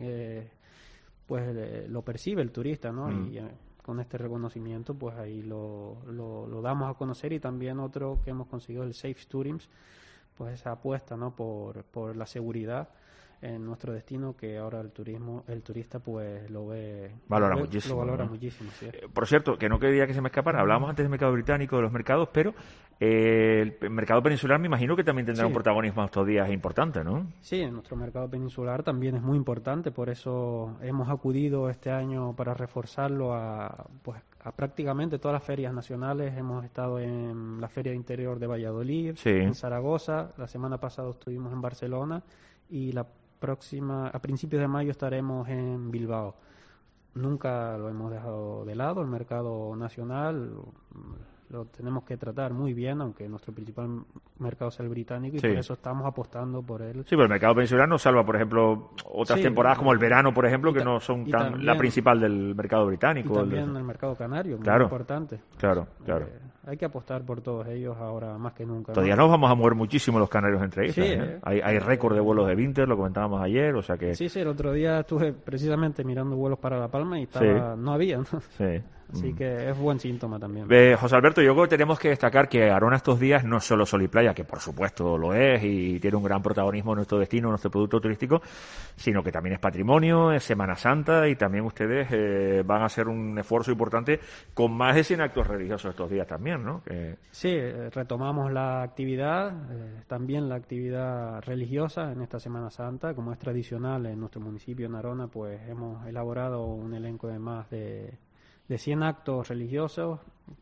Speaker 2: pues lo percibe el turista, ¿no? Y con este reconocimiento, pues ahí lo damos a conocer. Y también otro que hemos conseguido, el Safe Tourism, pues esa apuesta, ¿no? por la seguridad en nuestro destino, que ahora el turista pues lo valora muchísimo, ¿sí?
Speaker 12: Por cierto, que no quería que se me escapara, hablábamos antes del mercado británico, de los mercados, pero el mercado peninsular me imagino que también tendrá un protagonismo estos días importante, ¿no? Sí, nuestro mercado peninsular también es muy importante, por eso hemos acudido este año para reforzarlo a prácticamente todas las ferias nacionales. Hemos estado en la Feria Interior de Valladolid, en Zaragoza, la semana pasada estuvimos en Barcelona, y a principios de mayo estaremos en Bilbao. Nunca lo hemos dejado de lado, el mercado nacional lo tenemos que tratar muy bien, aunque nuestro principal mercado sea el británico, y por eso estamos apostando por él. Sí, pero el mercado peninsular nos salva, por ejemplo, otras temporadas como el verano, por ejemplo, que no son también la principal del mercado británico. Y también el mercado canario, muy importante. Claro. Hay que apostar por todos ellos ahora más que nunca. Todavía nos vamos a mover muchísimo los canarios entre ellos. Sí, hay récord de vuelos de Vinter, lo comentábamos ayer, o sea que... Sí, el otro día estuve precisamente mirando vuelos para La Palma y no había, ¿no? Sí. Así que es buen síntoma también. José Alberto, yo creo que tenemos que destacar que Arona estos días no es solo sol y playa, que por supuesto lo es y tiene un gran protagonismo en nuestro destino, en nuestro producto turístico, sino que también es patrimonio, es Semana Santa, y también ustedes van a hacer un esfuerzo importante con más de 100 actos religiosos estos días también, ¿no? Sí, retomamos la actividad, también la actividad religiosa en esta Semana Santa, como es tradicional en nuestro municipio, en Arona, pues hemos elaborado un elenco de más de 100 actos religiosos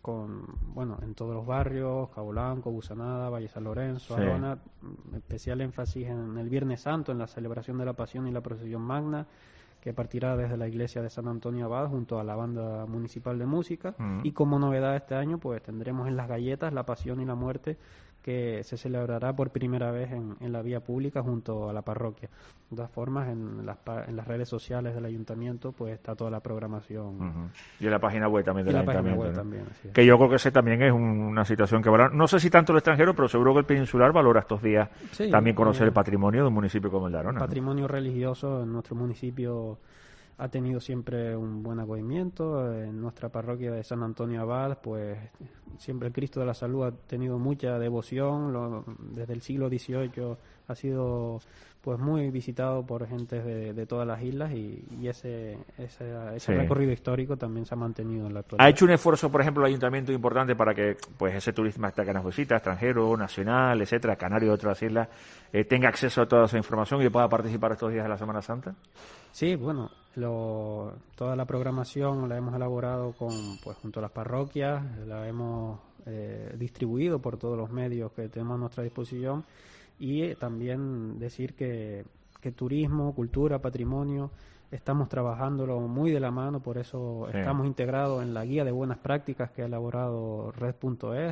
Speaker 12: en todos los barrios, Cabo Blanco, Busanada, Valle San Lorenzo, Arona, especial énfasis en el Viernes Santo, en la celebración de la Pasión y la Procesión Magna, que partirá desde la iglesia de San Antonio Abad junto a la banda municipal de música. Y como novedad este año, pues tendremos en Las Galletas la Pasión y la Muerte, que se celebrará por primera vez en la vía pública junto a la parroquia. De todas formas, en las redes sociales del ayuntamiento pues está toda la programación. Y en la página web también del ayuntamiento, ¿no? También, que yo creo que ese también es una situación que valora, no sé si tanto el extranjero, pero seguro que el peninsular valora estos días también conocer el patrimonio de un municipio como el de Arona. El patrimonio religioso en nuestro municipio ha tenido siempre un buen acogimiento. En nuestra parroquia de San Antonio Abad, pues siempre el Cristo de la Salud ha tenido mucha devoción. Desde el siglo XVIII ha sido pues muy visitado por gente de todas las islas, y ese recorrido histórico también se ha mantenido en la actualidad. ¿Ha hecho un esfuerzo, por ejemplo, el ayuntamiento importante para que pues ese turismo que nos visita, extranjero, nacional, etcétera, canario de otras islas, tenga acceso a toda esa información y pueda participar estos días de la Semana Santa? Sí, bueno, toda la programación la hemos elaborado junto a las parroquias, la hemos distribuido por todos los medios que tenemos a nuestra disposición. Y también decir que turismo, cultura, patrimonio, estamos trabajándolo muy de la mano, por eso estamos integrados en la guía de buenas prácticas que ha elaborado Red.es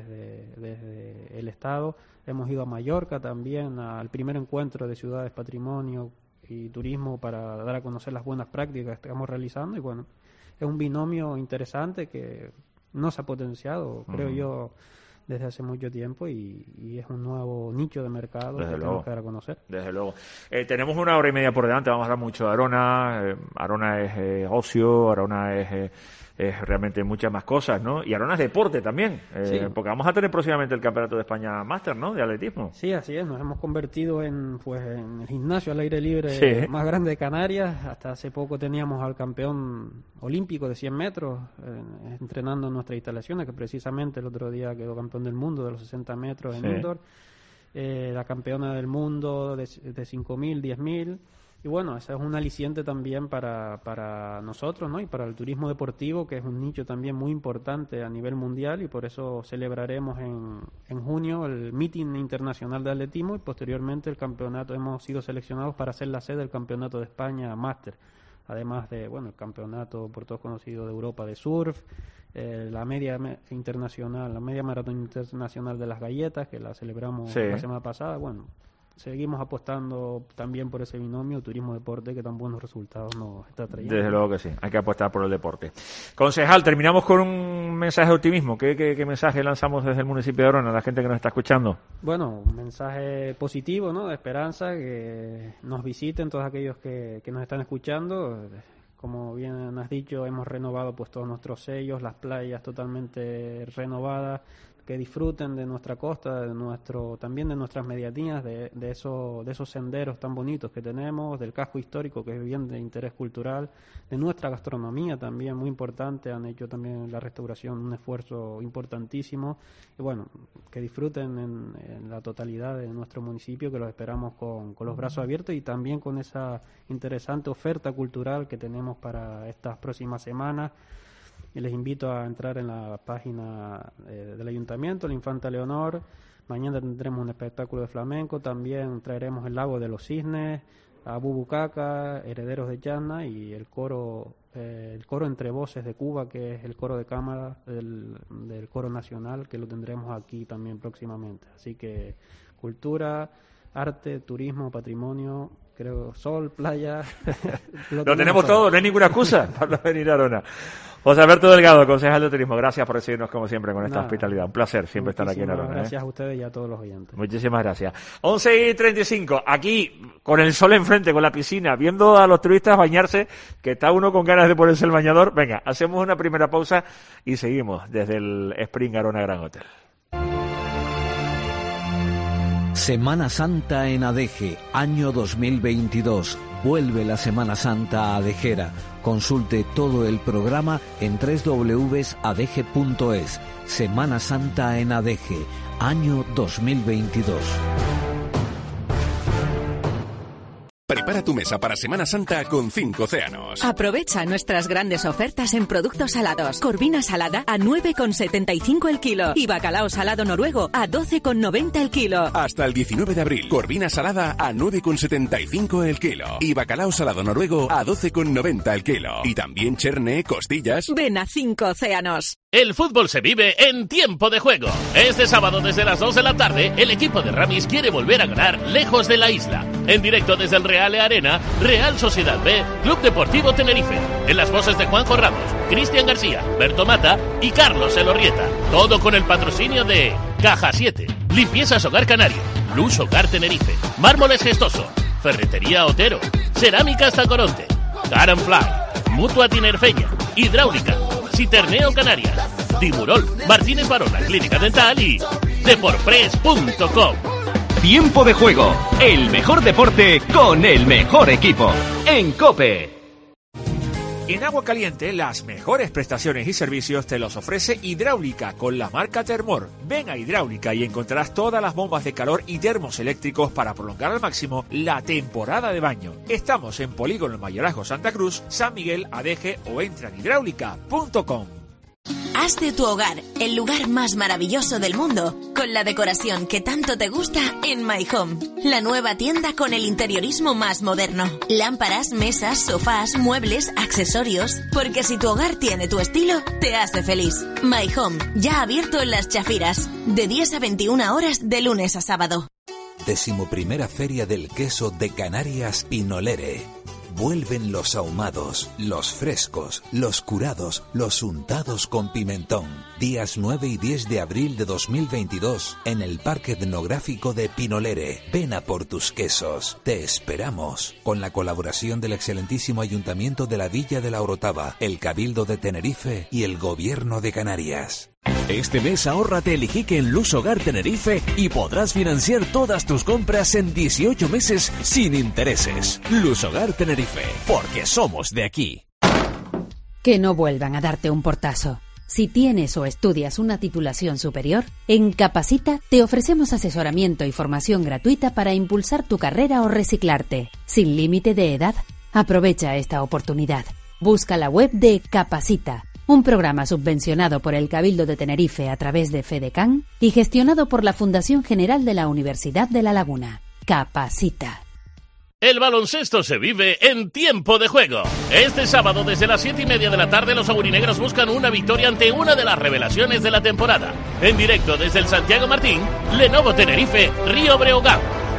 Speaker 12: desde el Estado. Hemos ido a Mallorca también al primer encuentro de ciudades, patrimonio y turismo para dar a conocer las buenas prácticas que estamos realizando, y bueno, es un binomio interesante que no se ha potenciado, creo yo, desde hace mucho tiempo, y es un nuevo nicho de mercado que tenemos que dar a conocer. Desde luego. Tenemos 1 hora y media por delante, vamos a hablar mucho de Arona. Arona es ocio, Arona es realmente muchas más cosas, ¿no? Y Arona es deporte también, porque vamos a tener próximamente el Campeonato de España Máster, ¿no?, de atletismo. Sí, así es, nos hemos convertido en el gimnasio al aire libre más grande de Canarias. Hasta hace poco teníamos al campeón olímpico de 100 metros entrenando en nuestras instalaciones, que precisamente el otro día quedó campeón del mundo de los 60 metros en indoor, la campeona del mundo de 5.000, 10.000. Y bueno, ese es un aliciente también para nosotros, ¿no? Y para el turismo deportivo, que es un nicho también muy importante a nivel mundial, y por eso celebraremos en junio el Meeting Internacional de Atletismo, y posteriormente el campeonato. Hemos sido seleccionados para ser la sede del Campeonato de España Máster, además de el campeonato por todos conocido de Europa de surf, la media internacional, la media maratón internacional de las galletas, que la celebramos la semana pasada. Bueno,
Speaker 2: seguimos apostando también por ese binomio turismo-deporte que tan buenos resultados nos está trayendo.
Speaker 12: Desde luego que sí, hay que apostar por el deporte. Concejal, terminamos con un mensaje de optimismo. ¿Qué mensaje lanzamos desde el municipio de Arona a la gente que nos está escuchando?
Speaker 2: Bueno, un mensaje positivo, ¿no? De esperanza, que nos visiten todos aquellos que nos están escuchando. Como bien has dicho, hemos renovado pues todos nuestros sellos, las playas totalmente renovadas, que disfruten de nuestra costa, también de nuestras medianías, de esos senderos tan bonitos que tenemos, del casco histórico que es bien de interés cultural, de nuestra gastronomía también muy importante. Han hecho también la restauración un esfuerzo importantísimo, y bueno, que disfruten en la totalidad de nuestro municipio, que los esperamos con los brazos abiertos, y también con esa interesante oferta cultural que tenemos para estas próximas semanas. Y les invito a entrar en la página del Ayuntamiento, la Infanta Leonor. Mañana tendremos un espectáculo de flamenco, también traeremos el Lago de los Cisnes, a Bubucaca, Herederos de Llana, y el coro Entre Voces de Cuba, que es el coro de cámara del coro nacional, que lo tendremos aquí también próximamente. Así que cultura, arte, turismo, patrimonio, creo, sol, playa.
Speaker 12: Lo tenemos todo, no hay ninguna excusa para venir a Arona. José Alberto Delgado, concejal de turismo, gracias por recibirnos como siempre con esta hospitalidad. Un placer siempre estar aquí en Arona.
Speaker 2: Gracias a ustedes y a todos los oyentes.
Speaker 12: Muchísimas gracias. 11:35, aquí con el sol enfrente, con la piscina, viendo a los turistas bañarse, que está uno con ganas de ponerse el bañador. Venga, hacemos una primera pausa y seguimos desde el Spring Arona Gran Hotel.
Speaker 7: Semana Santa en Adeje, año 2022. Vuelve la Semana Santa a Adejera. Consulte todo el programa en www.adeje.es. Semana Santa en Adeje, año 2022.
Speaker 24: Prepara tu mesa para Semana Santa con 5 océanos.
Speaker 25: Aprovecha nuestras grandes ofertas en productos salados. Corvina salada a 9,75 el kilo y bacalao salado noruego a 12,90 el kilo.
Speaker 24: Hasta el 19 de abril, corvina salada a 9,75 el kilo y bacalao salado noruego a 12,90 el kilo. Y también cherne, costillas.
Speaker 25: Ven a 5 océanos.
Speaker 23: El fútbol se vive en tiempo de juego. Este sábado desde las 2 de la tarde, el equipo de Ramis quiere volver a ganar lejos de la isla. En directo desde el Real Arena, Real Sociedad B, Club Deportivo Tenerife. En las voces de Juanjo Ramos, Cristian García, Berto Mata y Carlos Elorrieta. Todo con el patrocinio de Caja 7, Limpiezas Hogar Canario, Luz Hogar Tenerife, Mármoles Gestoso, Ferretería Otero, Cerámicas Tacoronte, Car & Fly, Mutua Tinerfeña, Hidráulica, Citerneo Canarias, Timurol, Martínez Varona, Clínica Dental y Deporpress.com.
Speaker 3: Tiempo de juego, el mejor deporte con el mejor equipo. En COPE.
Speaker 12: En Agua Caliente, las mejores prestaciones y servicios te los ofrece Hidráulica con la marca Termor. Ven a Hidráulica y encontrarás todas las bombas de calor y termos eléctricos para prolongar al máximo la temporada de baño. Estamos en Polígono Mayorazgo Santa Cruz, San Miguel, Adeje o entra en hidráulica.com.
Speaker 26: Haz de tu hogar el lugar más maravilloso del mundo con la decoración que tanto te gusta en My Home, la nueva tienda con el interiorismo más moderno. Lámparas, mesas, sofás, muebles, accesorios, porque si tu hogar tiene tu estilo, te hace feliz. My Home, ya abierto en Las Chafiras, de 10 a 21 horas de lunes a sábado.
Speaker 5: 11ª Feria del Queso de Canarias Pinolere. Vuelven los ahumados, los frescos, los curados, los untados con pimentón. Días 9 y 10 de abril de 2022 en el Parque Etnográfico de Pinolere. Ven a por tus quesos. Te esperamos. Con la colaboración del excelentísimo Ayuntamiento de la Villa de la Orotava, el Cabildo de Tenerife y el Gobierno de Canarias.
Speaker 27: Este mes ahórrate el ijique en Luz Hogar Tenerife y podrás financiar todas tus compras en 18 meses sin intereses. Luz Hogar Tenerife, porque somos de aquí.
Speaker 8: Que no vuelvan a darte un portazo. Si tienes o estudias una titulación superior, en Capacita te ofrecemos asesoramiento y formación gratuita para impulsar tu carrera o reciclarte, sin límite de edad. Aprovecha esta oportunidad. Busca la web de Capacita, un programa subvencionado por el Cabildo de Tenerife a través de FEDECAN y gestionado por la Fundación General de la Universidad de La Laguna. Capacita.
Speaker 23: El baloncesto se vive en tiempo de juego. Este sábado desde las 7:30 de la tarde los aurinegros buscan una victoria ante una de las revelaciones de la temporada. En directo desde el Santiago Martín, Lenovo Tenerife, Río Breogán.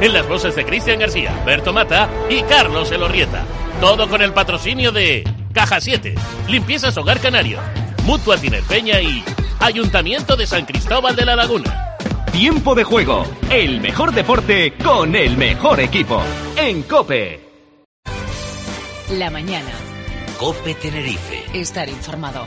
Speaker 23: en las voces de Cristian García, Berto Mata y Carlos Elorrieta. Todo con el patrocinio de Caja 7, Limpiezas Hogar Canario, Mutua Tinerfeña y Ayuntamiento de San Cristóbal de la Laguna.
Speaker 3: Tiempo de juego, el mejor deporte con el mejor equipo. En COPE.
Speaker 8: La mañana.
Speaker 27: COPE Tenerife.
Speaker 8: Estar informado.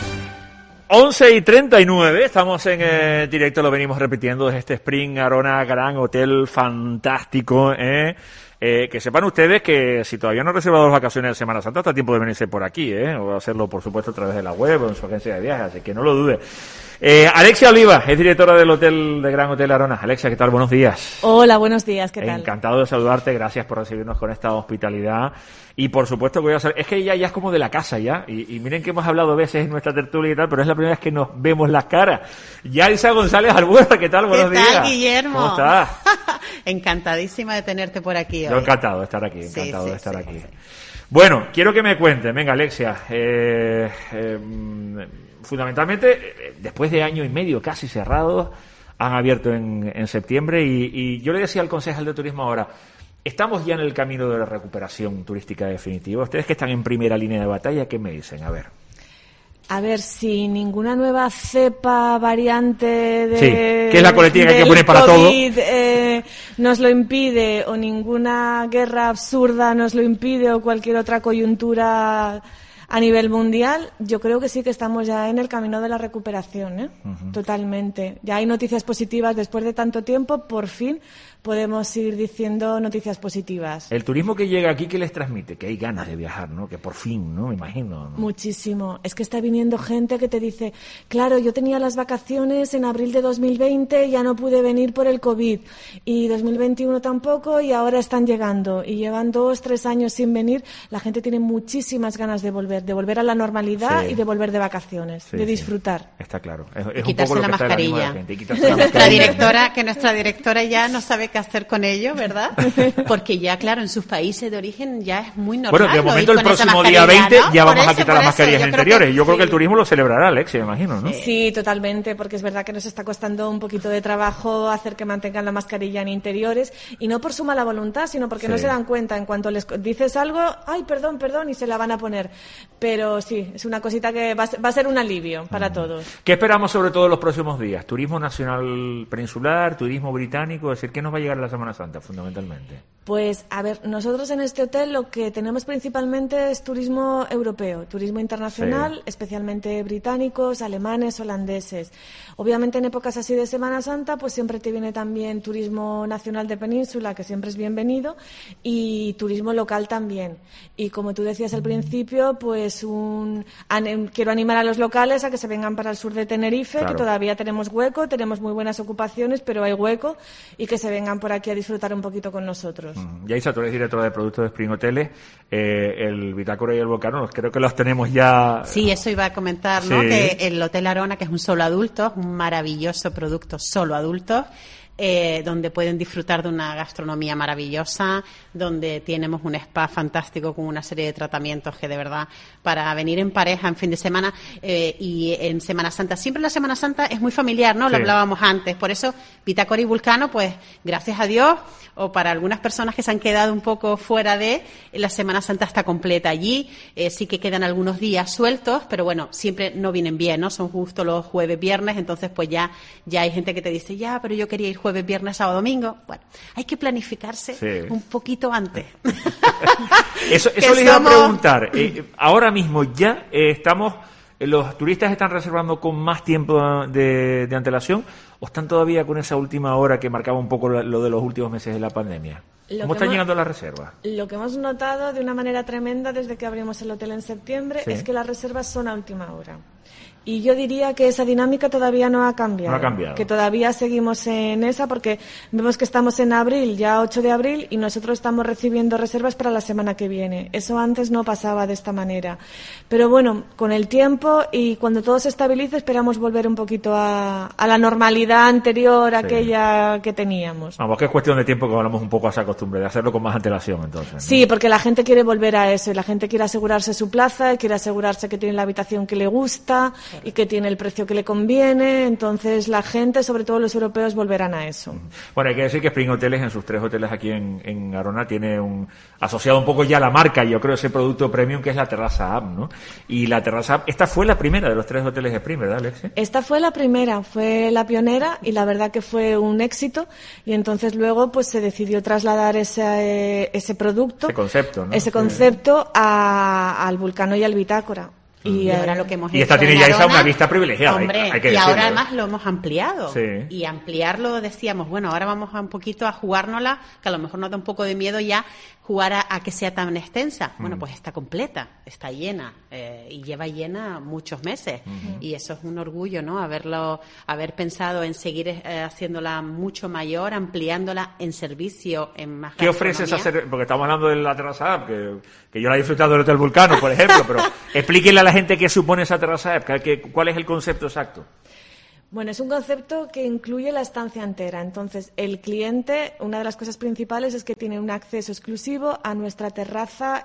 Speaker 12: 11:39, estamos en directo, lo venimos repitiendo desde este Spring Arona, gran hotel fantástico, que sepan ustedes que si todavía no han reservado las vacaciones de Semana Santa, está a tiempo de venirse por aquí, o hacerlo por supuesto a través de la web o en su agencia de viajes, así que no lo dude. Alexia Oliva es directora del hotel de Gran Hotel Arona. Alexia, ¿qué tal? Buenos días.
Speaker 10: Hola, buenos días, ¿qué tal?
Speaker 12: Encantado de saludarte, gracias por recibirnos con esta hospitalidad. Y por supuesto que voy a hacer, es que ya es como de la casa ya, y miren que hemos hablado veces en nuestra tertulia y tal, pero es la primera vez que nos vemos las caras. Yalisa González Albuera, ¿qué tal? Buenos días.
Speaker 11: ¿Qué tal, Guillermo?
Speaker 12: ¿Cómo estás?
Speaker 11: Encantadísima de tenerte por aquí hoy.
Speaker 12: Yo encantado de estar aquí, encantado de estar aquí. Bueno, quiero que me cuenten, venga Alexia, fundamentalmente, después de año y medio casi cerrados, han abierto en septiembre y yo le decía al concejal de turismo ahora, estamos ya en el camino de la recuperación turística definitiva. Ustedes que están en primera línea de batalla, ¿qué me dicen?
Speaker 10: A ver, si ninguna nueva cepa, variante de...
Speaker 12: Sí, que es la coletilla que hay que poner para
Speaker 10: COVID, nos lo impide, o ninguna guerra absurda nos lo impide, o cualquier otra coyuntura a nivel mundial, yo creo que sí que estamos ya en el camino de la recuperación, Totalmente. Ya hay noticias positivas después de tanto tiempo, por fin podemos ir diciendo noticias positivas.
Speaker 12: El turismo que llega aquí, ¿qué les transmite? Que hay ganas de viajar, ¿no? Que por fin, ¿no? Me imagino, ¿no?
Speaker 10: Muchísimo. Es que está viniendo gente que te dice, claro, yo tenía las vacaciones en abril de 2020, ya no pude venir por el COVID, y 2021 tampoco, y ahora están llegando, y llevan 2-3 años sin venir. La gente tiene muchísimas ganas de volver a la normalidad y de volver de vacaciones, de disfrutar.
Speaker 12: Sí. Está claro. Es
Speaker 11: quitarse
Speaker 12: un poco
Speaker 11: la
Speaker 12: lo que
Speaker 11: mascarilla.
Speaker 12: Que
Speaker 11: nuestra directora ya no sabe qué hacer con ello, ¿verdad? Porque ya, claro, en sus países de origen ya es muy normal.
Speaker 12: Bueno, de momento el próximo día 20 ya vamos a quitar las mascarillas en interiores. Yo creo que el turismo lo celebrará, Alexia, me imagino, ¿no?
Speaker 10: Sí, totalmente, porque es verdad que nos está costando un poquito de trabajo hacer que mantengan la mascarilla en interiores, y no por su mala voluntad, sino porque no se dan cuenta. En cuanto les dices algo, ay, perdón, y se la van a poner. Pero sí, es una cosita que va a ser un alivio para todos.
Speaker 12: ¿Qué esperamos sobre todo en los próximos días? ¿Turismo nacional peninsular, turismo británico? Es decir, ¿qué nos va a llegar a la Semana Santa, fundamentalmente?
Speaker 10: Pues, a ver, nosotros en este hotel lo que tenemos principalmente es turismo europeo, turismo internacional, especialmente británicos, alemanes, holandeses. Obviamente en épocas así de Semana Santa, pues siempre te viene también turismo nacional de península, que siempre es bienvenido, y turismo local también. Y como tú decías al principio, pues quiero animar a los locales a que se vengan para el sur de Tenerife, que todavía tenemos hueco, tenemos muy buenas ocupaciones, pero hay hueco, y que se vengan por aquí a disfrutar un poquito con nosotros.
Speaker 12: Yaisa, tú eres directora de productos de Spring Hoteles, el Bitácora y el Volcano, creo que los tenemos ya.
Speaker 11: Sí, eso iba a comentar, ¿no? Que el Hotel Arona, que es un solo adulto, un maravilloso producto solo adultos, donde pueden disfrutar de una gastronomía maravillosa, donde tenemos un spa fantástico con una serie de tratamientos que de verdad para venir en pareja en fin de semana y en Semana Santa. Siempre la Semana Santa es muy familiar, ¿no? Lo hablábamos antes. Por eso Bitácora y Vulcano, pues gracias a Dios, o para algunas personas que se han quedado un poco fuera la Semana Santa está completa allí. Sí que quedan algunos días sueltos, pero bueno, siempre no vienen bien, ¿no? Son justo los jueves, viernes, entonces pues ya hay gente que te dice, pero yo quería ir jueves, viernes, sábado, domingo. Bueno, hay que planificarse un poquito antes.
Speaker 12: Eso les iba a preguntar. Ahora mismo ya los turistas están reservando con más tiempo de antelación, o están todavía con esa última hora que marcaba un poco lo de los últimos meses de la pandemia. ¿Cómo están llegando las reservas?
Speaker 10: Lo que hemos notado de una manera tremenda desde que abrimos el hotel en septiembre es que las reservas son a última hora. Y yo diría que esa dinámica todavía no ha cambiado.
Speaker 12: No ha cambiado.
Speaker 10: Que todavía seguimos en esa, porque vemos que estamos en abril, ya 8 de abril, y nosotros estamos recibiendo reservas para la semana que viene. Eso antes no pasaba de esta manera. Pero bueno, con el tiempo y cuando todo se estabilice, esperamos volver un poquito a la normalidad anterior, aquella que teníamos.
Speaker 12: Vamos, que es cuestión de tiempo que hablamos un poco a esa costumbre, de hacerlo con más antelación, entonces, ¿no?
Speaker 10: Sí, porque la gente quiere volver a eso, y la gente quiere asegurarse su plaza, quiere asegurarse que tiene la habitación que le gusta, y que tiene el precio que le conviene. Entonces la gente, sobre todo los europeos, volverán a eso.
Speaker 12: Bueno, hay que decir que Spring Hoteles, en sus 3 hoteles aquí en Arona, tiene asociado un poco ya la marca, yo creo, ese producto premium que es la terraza app, ¿no? Y la terraza app, esta fue la primera de los 3 hoteles de Spring, ¿verdad, Alexia?
Speaker 10: Esta fue la primera, fue la pionera, y la verdad que fue un éxito, y entonces luego pues se decidió trasladar ese producto, ese concepto al Vulcano y al Bitácora. Y
Speaker 11: ahora lo que hemos hecho.
Speaker 12: Y esta tiene ya esa una vista privilegiada.
Speaker 11: Hombre,
Speaker 12: hay que
Speaker 11: y
Speaker 12: decirlo,
Speaker 11: ahora además lo hemos ampliado.
Speaker 12: Sí.
Speaker 11: Y ampliarlo decíamos, bueno, ahora vamos un poquito a jugárnosla, que a lo mejor nos da un poco de miedo ya jugar a que sea tan extensa. Bueno, pues está completa, está llena, y lleva llena muchos meses. Y eso es un orgullo, ¿no? Haber pensado en seguir haciéndola mucho mayor, ampliándola en servicio, en más
Speaker 12: ¿Qué ofrece esa porque estamos hablando de la terraza app, que yo la he disfrutado del Hotel Vulcano, por ejemplo, pero explíquenle a la gente qué supone esa terraza app, cuál es el concepto exacto.
Speaker 10: Bueno, es un concepto que incluye la estancia entera. Entonces, el cliente, una de las cosas principales es que tiene un acceso exclusivo a nuestra terraza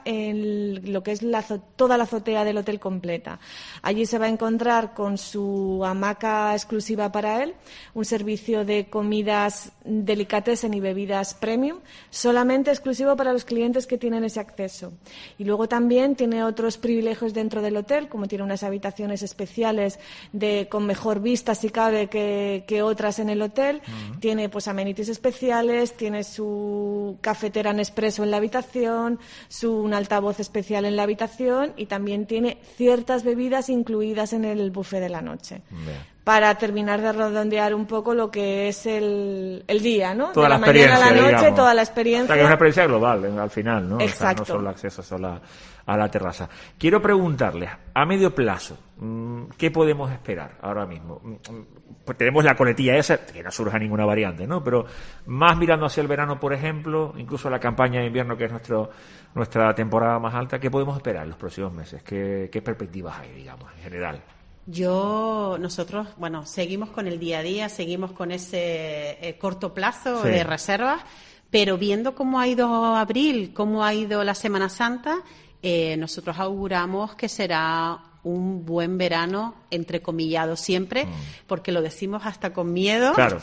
Speaker 10: en lo que es toda la azotea del hotel completa. Allí se va a encontrar con su hamaca exclusiva para él, un servicio de comidas delicatessen y bebidas premium, solamente exclusivo para los clientes que tienen ese acceso. Y luego también tiene otros privilegios dentro del hotel, como tiene unas habitaciones especiales con mejor vista, si cabe, que otras en el hotel. Tiene pues amenities especiales, tiene su cafetera Nespresso en la habitación, un altavoz especial en la habitación, y también tiene ciertas bebidas incluidas en el buffet de la noche. Para terminar de redondear un poco lo que es el día, ¿no?
Speaker 12: Toda
Speaker 10: de la mañana a la noche, digamos. Toda la experiencia.
Speaker 12: O sea, que es una experiencia global, al final, ¿no?
Speaker 10: Exacto.
Speaker 12: O sea, no solo el acceso solo a la terraza. Quiero preguntarles, a medio plazo, ¿qué podemos esperar ahora mismo? Pues tenemos la coletilla esa, que no surja ninguna variante, ¿no? Pero más mirando hacia el verano, por ejemplo, incluso la campaña de invierno, que es nuestra temporada más alta, ¿qué podemos esperar en los próximos meses? ¿Qué perspectivas hay, digamos, en general?
Speaker 11: Nosotros, seguimos con el día a día, seguimos con ese corto plazo de reservas, pero viendo cómo ha ido abril, cómo ha ido la Semana Santa, nosotros auguramos que será un buen verano, entrecomillado siempre, porque lo decimos hasta con miedo.
Speaker 12: Claro.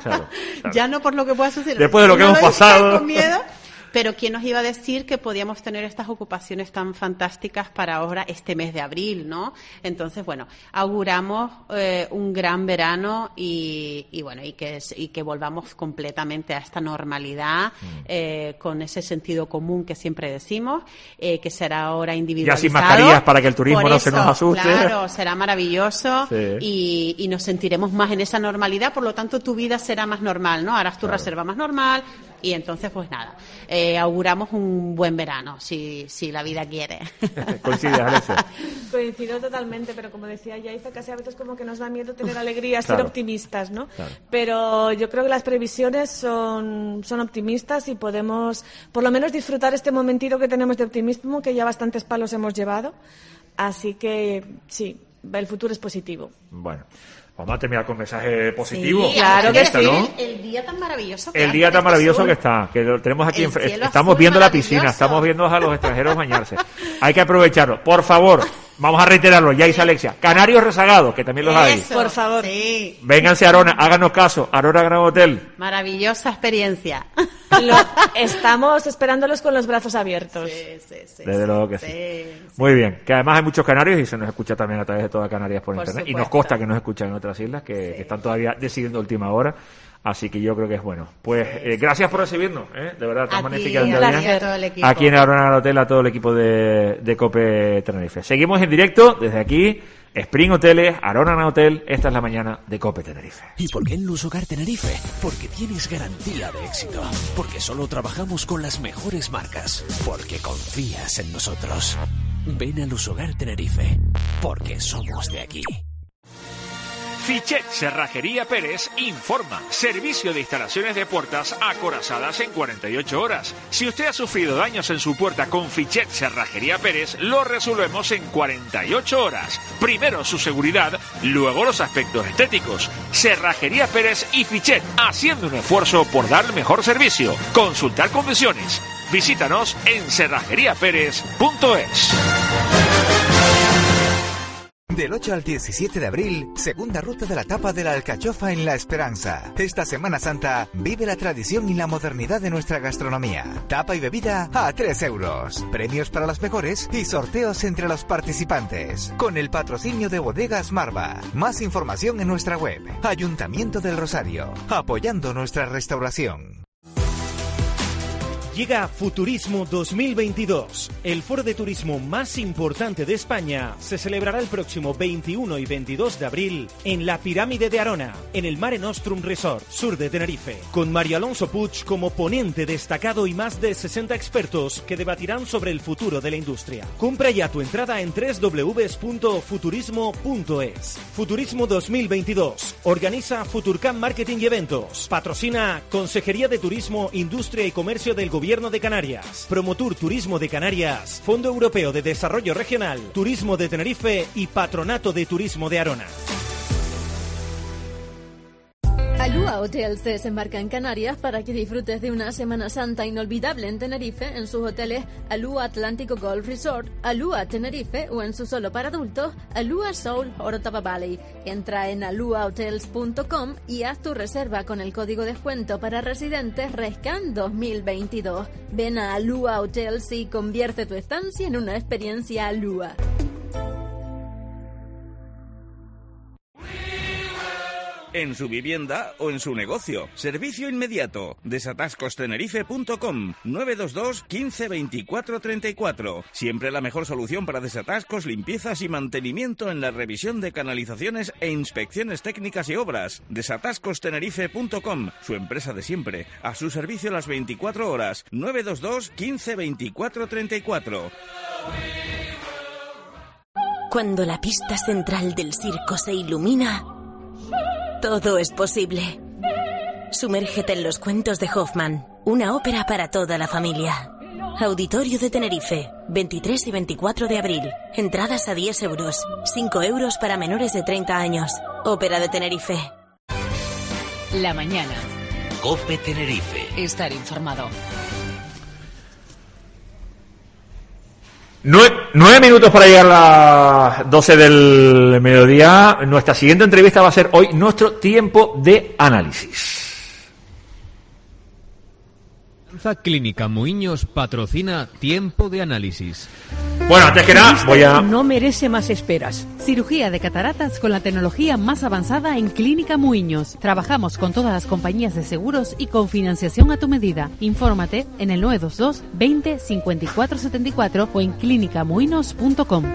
Speaker 11: Ya no por lo que pueda suceder.
Speaker 12: Después de lo que hemos pasado.
Speaker 11: Con miedo. Pero ¿quién nos iba a decir que podíamos tener estas ocupaciones tan fantásticas para ahora, este mes de abril, ¿no? Entonces, auguramos un gran verano y que volvamos completamente a esta normalidad, con ese sentido común que siempre decimos, que será ahora individualizado.
Speaker 12: Ya sin mascarillas para que el turismo no se nos asuste.
Speaker 11: Claro, será maravilloso, y nos sentiremos más en esa normalidad, por lo tanto tu vida será más normal, ¿no? Harás tu reserva más normal. Y entonces, auguramos un buen verano, si la vida quiere.
Speaker 12: ¿Coincides, Alexia?
Speaker 10: Coincido totalmente, pero como decía Yaiza, casi a veces como que nos da miedo tener alegría, ser optimistas, ¿no? Claro. Pero yo creo que las previsiones son optimistas y podemos, por lo menos, disfrutar este momentito que tenemos de optimismo, que ya bastantes palos hemos llevado. Así que, sí, el futuro es positivo.
Speaker 12: Bueno. Vamos a terminar con mensaje positivo.
Speaker 11: Sí, claro que sí. ¿No? El día tan maravilloso
Speaker 12: que está, que lo tenemos aquí estamos viendo la piscina, estamos viendo a los extranjeros bañarse. Hay que aprovecharlo. Por favor, vamos a reiterarlo, ya dice Alexia. Canarios rezagados, que también los hay.
Speaker 11: Por favor. Sí.
Speaker 12: Vénganse a Arona, háganos caso. Arona Gran Hotel.
Speaker 11: Maravillosa experiencia.
Speaker 10: Estamos esperándolos con los brazos abiertos.
Speaker 11: Sí.
Speaker 12: Desde luego que sí. Muy bien. Que además hay muchos canarios y se nos escucha también a través de toda Canarias por internet. Supuesto. Y nos consta que nos escuchan en otras islas que están todavía decidiendo última hora. Así que yo creo que es bueno. Pues gracias por recibirnos, de verdad, tan magníficamente bien.
Speaker 11: Gracias a todo el equipo.
Speaker 12: Aquí en Arona Gran Hotel, a todo el equipo de COPE Tenerife. Seguimos en directo desde aquí. Spring Hoteles, Arona Gran Hotel, esta es la mañana de COPE Tenerife.
Speaker 27: ¿Y por qué en Lusogar Tenerife? Porque tienes garantía de éxito. Porque solo trabajamos con las mejores marcas. Porque confías en nosotros. Ven a Lusogar Tenerife. Porque somos de aquí.
Speaker 12: Fichet Cerrajería Pérez informa. Servicio de instalaciones de puertas acorazadas en 48 horas. Si usted ha sufrido daños en su puerta con Fichet Cerrajería Pérez, lo resolvemos en 48 horas. Primero su seguridad, luego los aspectos estéticos. Cerrajería Pérez y Fichet, haciendo un esfuerzo por dar el mejor servicio. Consultar condiciones. Visítanos en cerrajeriaperez.es.
Speaker 13: Del 8 al 17 de abril, segunda ruta de la tapa de la alcachofa en La Esperanza. Esta Semana Santa vive la tradición y la modernidad de nuestra gastronomía. Tapa y bebida a 3 euros. Premios para las mejores y sorteos entre los participantes. Con el patrocinio de Bodegas Marva. Más información en nuestra web. Ayuntamiento del Rosario. Apoyando nuestra restauración.
Speaker 14: Llega Futurismo 2022. El foro de turismo más importante de España se celebrará el próximo 21 y 22 de abril en la Pirámide de Arona, en el Mare Nostrum Resort, sur de Tenerife, con Mario Alonso Puig como ponente destacado y más de 60 expertos que debatirán sobre el futuro de la industria. Compra ya tu entrada en www.futurismo.es. Futurismo 2022. Organiza Futurcam Marketing y Eventos. Patrocina Consejería de Turismo, Industria y Comercio del Gobierno de Canarias, Promotur Turismo de Canarias, Fondo Europeo de Desarrollo Regional, Turismo de Tenerife y Patronato de Turismo de Arona.
Speaker 15: Alúa Hotels desembarca en Canarias para que disfrutes de una Semana Santa inolvidable en Tenerife en sus hoteles Alúa Atlántico Golf Resort, Alúa Tenerife o en su solo para adultos Alúa Soul Orotava Valley. Entra en aluahotels.com y haz tu reserva con el código descuento para residentes RESCAN 2022. Ven a Alúa Hotels y convierte tu estancia en una experiencia Alúa.
Speaker 16: En su vivienda o en su negocio. Servicio inmediato. Desatascostenerife.com 922 15 24 34. Siempre la mejor solución para desatascos, limpiezas y mantenimiento en la revisión de canalizaciones e inspecciones técnicas y obras. Desatascostenerife.com, su empresa de siempre. A su servicio las 24 horas. 922 15 24 34.
Speaker 26: Cuando la pista central del circo se ilumina, todo es posible. Sumérgete en los cuentos de Hoffman, una ópera para toda la familia. Auditorio de Tenerife, 23 y 24 de abril. Entradas a 10 euros, 5 euros para menores de 30 años. Ópera de Tenerife.
Speaker 25: La mañana.
Speaker 27: COPE Tenerife.
Speaker 25: Estar informado.
Speaker 12: 9 minutos para llegar a las 12 del mediodía. Nuestra siguiente entrevista va a ser hoy nuestro tiempo de análisis.
Speaker 17: Clínica Muiños patrocina Tiempo de Análisis.
Speaker 12: Bueno, antes que nada,
Speaker 21: No merece más esperas.
Speaker 18: Cirugía de cataratas con la tecnología más avanzada en Clínica Muiños. Trabajamos con todas las compañías de seguros y con financiación a tu medida. Infórmate en el 922 20 54 74 o en clinicamuinos.com.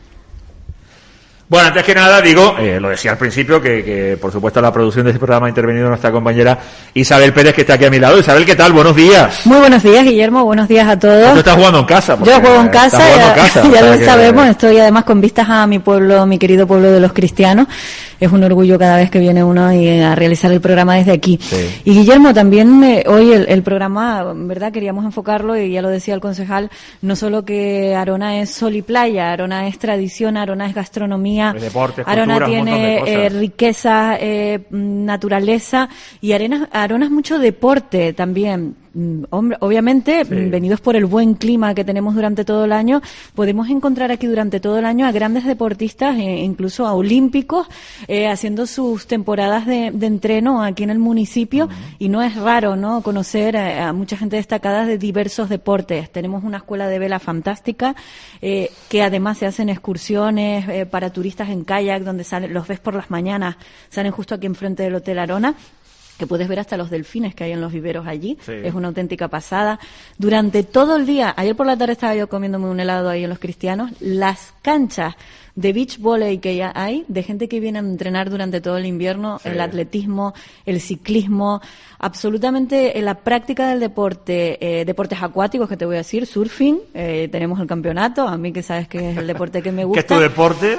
Speaker 12: Bueno, antes que nada digo, lo decía al principio, que por supuesto la producción de este programa ha intervenido nuestra compañera Isabel Pérez, que está aquí a mi lado. Isabel, ¿qué tal? Buenos días.
Speaker 20: Muy buenos días, Guillermo. Buenos días a todos.
Speaker 12: Tú estás jugando en casa.
Speaker 20: Yo juego en casa, ya lo sabemos. Estoy además con vistas a mi pueblo, mi querido pueblo de los cristianos. Es un orgullo cada vez que viene uno a realizar el programa desde aquí. Sí. Y Guillermo, también hoy el programa, ¿verdad? Queríamos enfocarlo, y ya lo decía el concejal, no solo que Arona es sol y playa, Arona es tradición, Arona es gastronomía.
Speaker 12: Deportes,
Speaker 20: Arona
Speaker 12: cultura,
Speaker 20: tiene riqueza, naturaleza, y Arona es mucho deporte también. Obviamente, sí, venidos por el buen clima que tenemos durante todo el año, podemos encontrar aquí durante todo el año a grandes deportistas, incluso a olímpicos, haciendo sus temporadas de entreno aquí en el municipio, y no es raro, ¿no?, conocer a mucha gente destacada de diversos deportes. Tenemos una escuela de vela fantástica, que además se hacen excursiones para turistas en kayak, donde los ves por las mañanas, salen justo aquí enfrente del Hotel Arona, que puedes ver hasta los delfines que hay en los viveros allí. Sí. Es una auténtica pasada. Durante todo el día, ayer por la tarde estaba yo comiéndome un helado ahí en Los Cristianos, las canchas de beach volley que ya hay, de gente que viene a entrenar durante todo el invierno, sí, el atletismo, el ciclismo, absolutamente en la práctica del deporte, deportes acuáticos, que te voy a decir, surfing, tenemos el campeonato, a mí que sabes que es el deporte que me gusta.
Speaker 12: ¿Qué es tu deporte?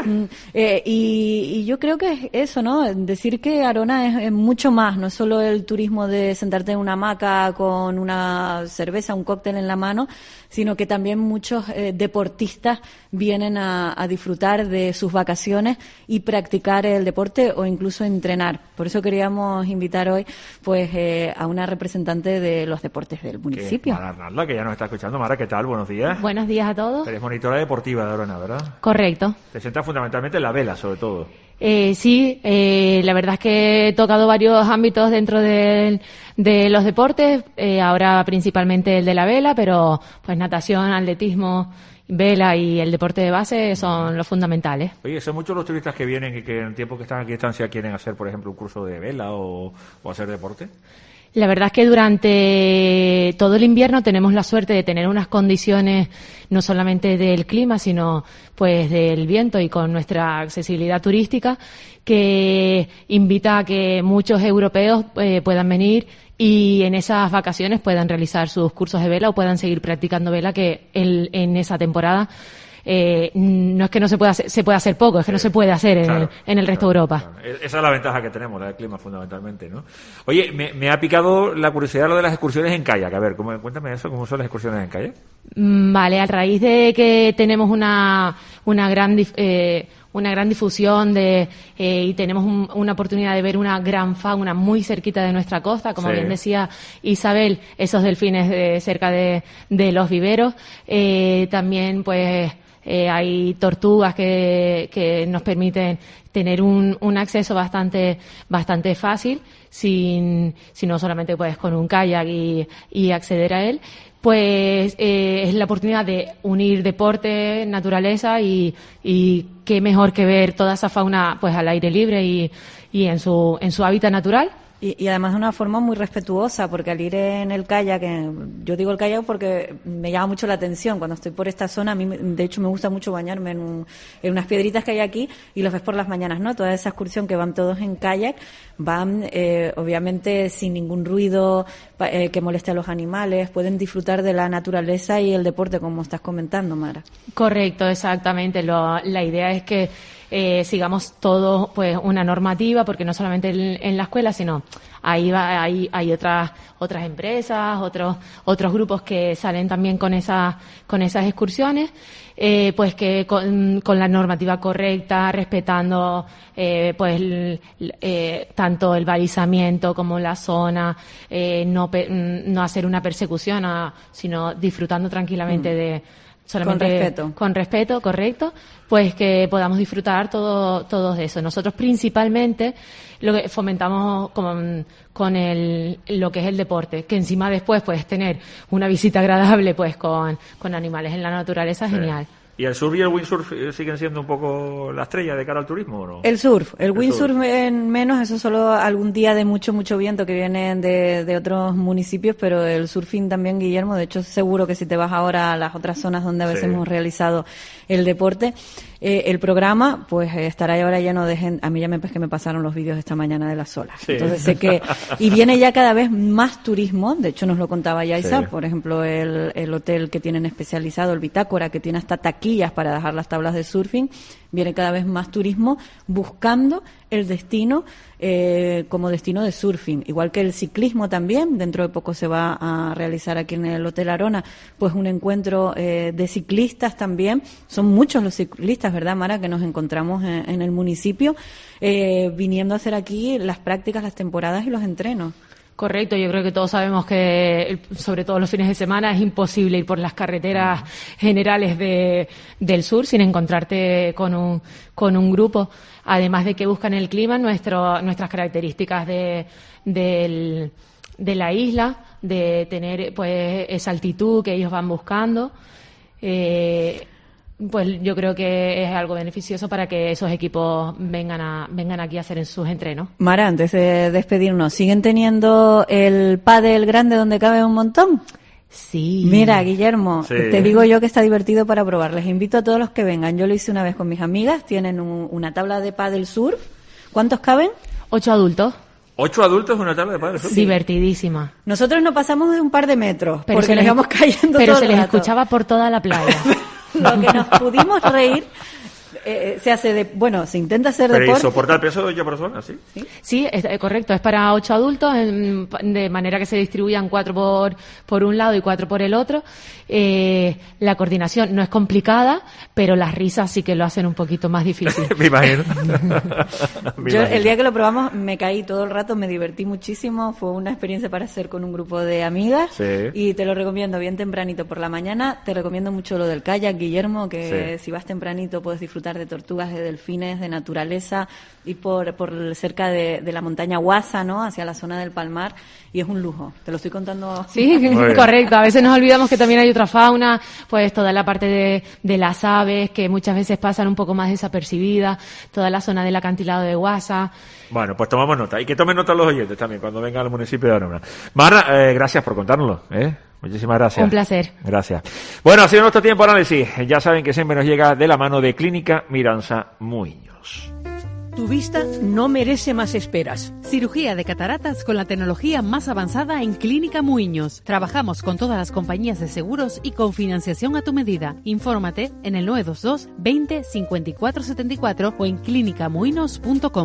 Speaker 20: Y yo creo que es eso, ¿no? Decir que Arona es mucho más, no es solo el turismo de sentarte en una hamaca con una cerveza, un cóctel en la mano, sino que también muchos deportistas vienen a disfrutar disfrutar de sus vacaciones y practicar el deporte o incluso entrenar. Por eso queríamos invitar hoy pues a una representante de los deportes del municipio.
Speaker 12: Mara Arnalda, que ya nos está escuchando. Mara, ¿qué tal? Buenos días.
Speaker 1: Buenos días a todos.
Speaker 12: Eres monitora deportiva de Arona, ¿verdad?
Speaker 1: Correcto.
Speaker 12: Te centras fundamentalmente en la vela, sobre todo.
Speaker 1: Sí, la verdad es que he tocado varios ámbitos dentro de los deportes, ahora principalmente el de la vela, pero pues natación, atletismo, vela y el deporte de base son los fundamentales.
Speaker 12: Oye, son muchos los turistas que vienen y que en el tiempo que están aquí a estancia quieren hacer, por ejemplo, un curso de vela o hacer deporte.
Speaker 1: La verdad es que durante todo el invierno tenemos la suerte de tener unas condiciones no solamente del clima, sino pues del viento y con nuestra accesibilidad turística que invita a que muchos europeos puedan venir y en esas vacaciones puedan realizar sus cursos de vela o puedan seguir practicando vela, que en esa temporada no es que no se pueda hacer poco, es que no se puede hacer en el resto de Europa.
Speaker 12: Claro. Esa es la ventaja que tenemos, la del clima fundamentalmente, ¿no? Oye, me ha picado la curiosidad lo de las excursiones en kayak. A ver, cuéntame eso, ¿cómo son las excursiones en kayak?
Speaker 1: Vale, a raíz de que tenemos una gran difusión y tenemos una oportunidad de ver una gran fauna muy cerquita de nuestra costa, como bien decía Isabel, esos delfines cerca de los viveros, también pues hay tortugas que nos permiten tener un acceso bastante fácil, sino solamente pues con un kayak y acceder a él. Pues es la oportunidad de unir deporte, naturaleza y qué mejor que ver toda esa fauna pues al aire libre y en su hábitat natural.
Speaker 20: Y además de una forma muy respetuosa, porque al ir en el kayak, yo digo el kayak porque me llama mucho la atención. Cuando estoy por esta zona, a mí de hecho me gusta mucho bañarme en unas piedritas que hay aquí y los ves por las mañanas, ¿no? Toda esa excursión que van todos en kayak, van obviamente sin ningún ruido que moleste a los animales, pueden disfrutar de la naturaleza y el deporte, como estás comentando, Mara.
Speaker 1: Correcto, exactamente. La idea es que sigamos todos pues una normativa, porque no solamente en la escuela, sino hay otras empresas, otros grupos que salen también con esas excursiones, pues que con la normativa correcta, respetando pues tanto el balizamiento como la zona, no hacer una persecución, sino disfrutando tranquilamente de solamente con respeto, correcto, pues que podamos disfrutar todos de eso. Nosotros principalmente lo que fomentamos con lo que es el deporte, que encima después puedes tener una visita agradable pues con animales en la naturaleza, genial.
Speaker 12: ¿Y el surf y el windsurf siguen siendo un poco la estrella de cara al turismo o no?
Speaker 20: El surf, el windsurf en menos, eso solo algún día de mucho viento que vienen de otros municipios, pero el surfing también, Guillermo, de hecho seguro que si te vas ahora a las otras zonas donde a veces hemos realizado el deporte, el programa pues estará ahora lleno de gente. A mí ya me pasaron los vídeos esta mañana de las olas. Sí. Entonces sé que y viene ya cada vez más turismo, de hecho nos lo contaba ya Isa, por ejemplo el hotel que tienen especializado, el Bitácora, que tiene hasta taquillas para dejar las tablas de surfing, viene cada vez más turismo buscando el destino como destino de surfing, igual que el ciclismo también. Dentro de poco se va a realizar aquí en el Hotel Arona pues un encuentro de ciclistas también. Son muchos los ciclistas, ¿verdad, Mara?, que nos encontramos en el municipio viniendo a hacer aquí las prácticas, las temporadas y los entrenos.
Speaker 1: Correcto, yo creo que todos sabemos que, sobre todo los fines de semana, es imposible ir por las carreteras generales del sur sin encontrarte con un grupo, además de que buscan el clima, nuestras características de la isla, de tener pues esa altitud que ellos van buscando. Pues yo creo que es algo beneficioso para que esos equipos vengan aquí a hacer sus entrenos.
Speaker 20: Mara, antes de despedirnos, ¿siguen teniendo el pádel grande donde cabe un montón?
Speaker 1: Sí.
Speaker 20: Mira, Guillermo, te digo yo que está divertido para probar. Les invito a todos los que vengan. Yo lo hice una vez con mis amigas. Tienen una tabla de pádel surf. ¿Cuántos caben?
Speaker 1: 8 adultos.
Speaker 12: 8 adultos en una tabla de pádel surf.
Speaker 1: Divertidísima.
Speaker 20: Nosotros no pasamos de un par de metros, porque nos íbamos cayendo
Speaker 1: pero
Speaker 20: todo
Speaker 1: se
Speaker 20: el
Speaker 1: les
Speaker 20: rato.
Speaker 1: Escuchaba por toda la playa.
Speaker 20: Lo que nos pudimos reír, se hace se intenta hacer
Speaker 12: Pero
Speaker 20: deporte.
Speaker 12: ¿y soportar el peso de 8 personas?
Speaker 1: Sí, es correcto. Es para 8 adultos, de manera que se distribuyan 4 por un lado y 4 por el otro. La coordinación no es complicada, pero las risas sí que lo hacen un poquito más difícil.
Speaker 12: Me imagino.
Speaker 20: Yo el día que lo probamos me caí todo el rato, me divertí muchísimo. Fue una experiencia para hacer con un grupo de amigas.
Speaker 12: Sí.
Speaker 20: Y te lo recomiendo bien tempranito por la mañana. Te recomiendo mucho lo del kayak, Guillermo, que si vas tempranito puedes disfrutar de tortugas, de delfines, de naturaleza, y por cerca de la montaña Guasa, ¿no? Hacia la zona del Palmar, y es un lujo. Te lo estoy contando.
Speaker 1: Sí, correcto. A veces nos olvidamos que también hay otra fauna, pues toda la parte de las aves, que muchas veces pasan un poco más desapercibidas, toda la zona del acantilado de Guasa.
Speaker 12: Bueno, pues tomamos nota. Y que tomen nota los oyentes también cuando vengan al municipio de Arona. Marra, gracias por contárnoslo, Muchísimas gracias.
Speaker 1: Un placer.
Speaker 12: Gracias. Bueno, ha sido nuestro tiempo de análisis. Ya saben que siempre nos llega de la mano de Clínica Miranza Muiños.
Speaker 21: Tu vista no merece más esperas.
Speaker 18: Cirugía de cataratas con la tecnología más avanzada en Clínica Muiños. Trabajamos con todas las compañías de seguros y con financiación a tu medida. Infórmate en el 922 20 54 74 o en clinicamuinos.com.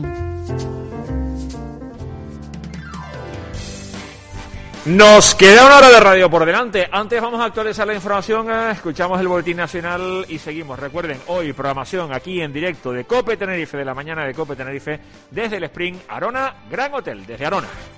Speaker 12: Nos queda una hora de radio por delante. Antes vamos a actualizar la información, escuchamos el boletín nacional y seguimos. Recuerden, hoy programación aquí en directo de COPE Tenerife, de la mañana de COPE Tenerife, desde el Spring Arona Gran Hotel, desde Arona.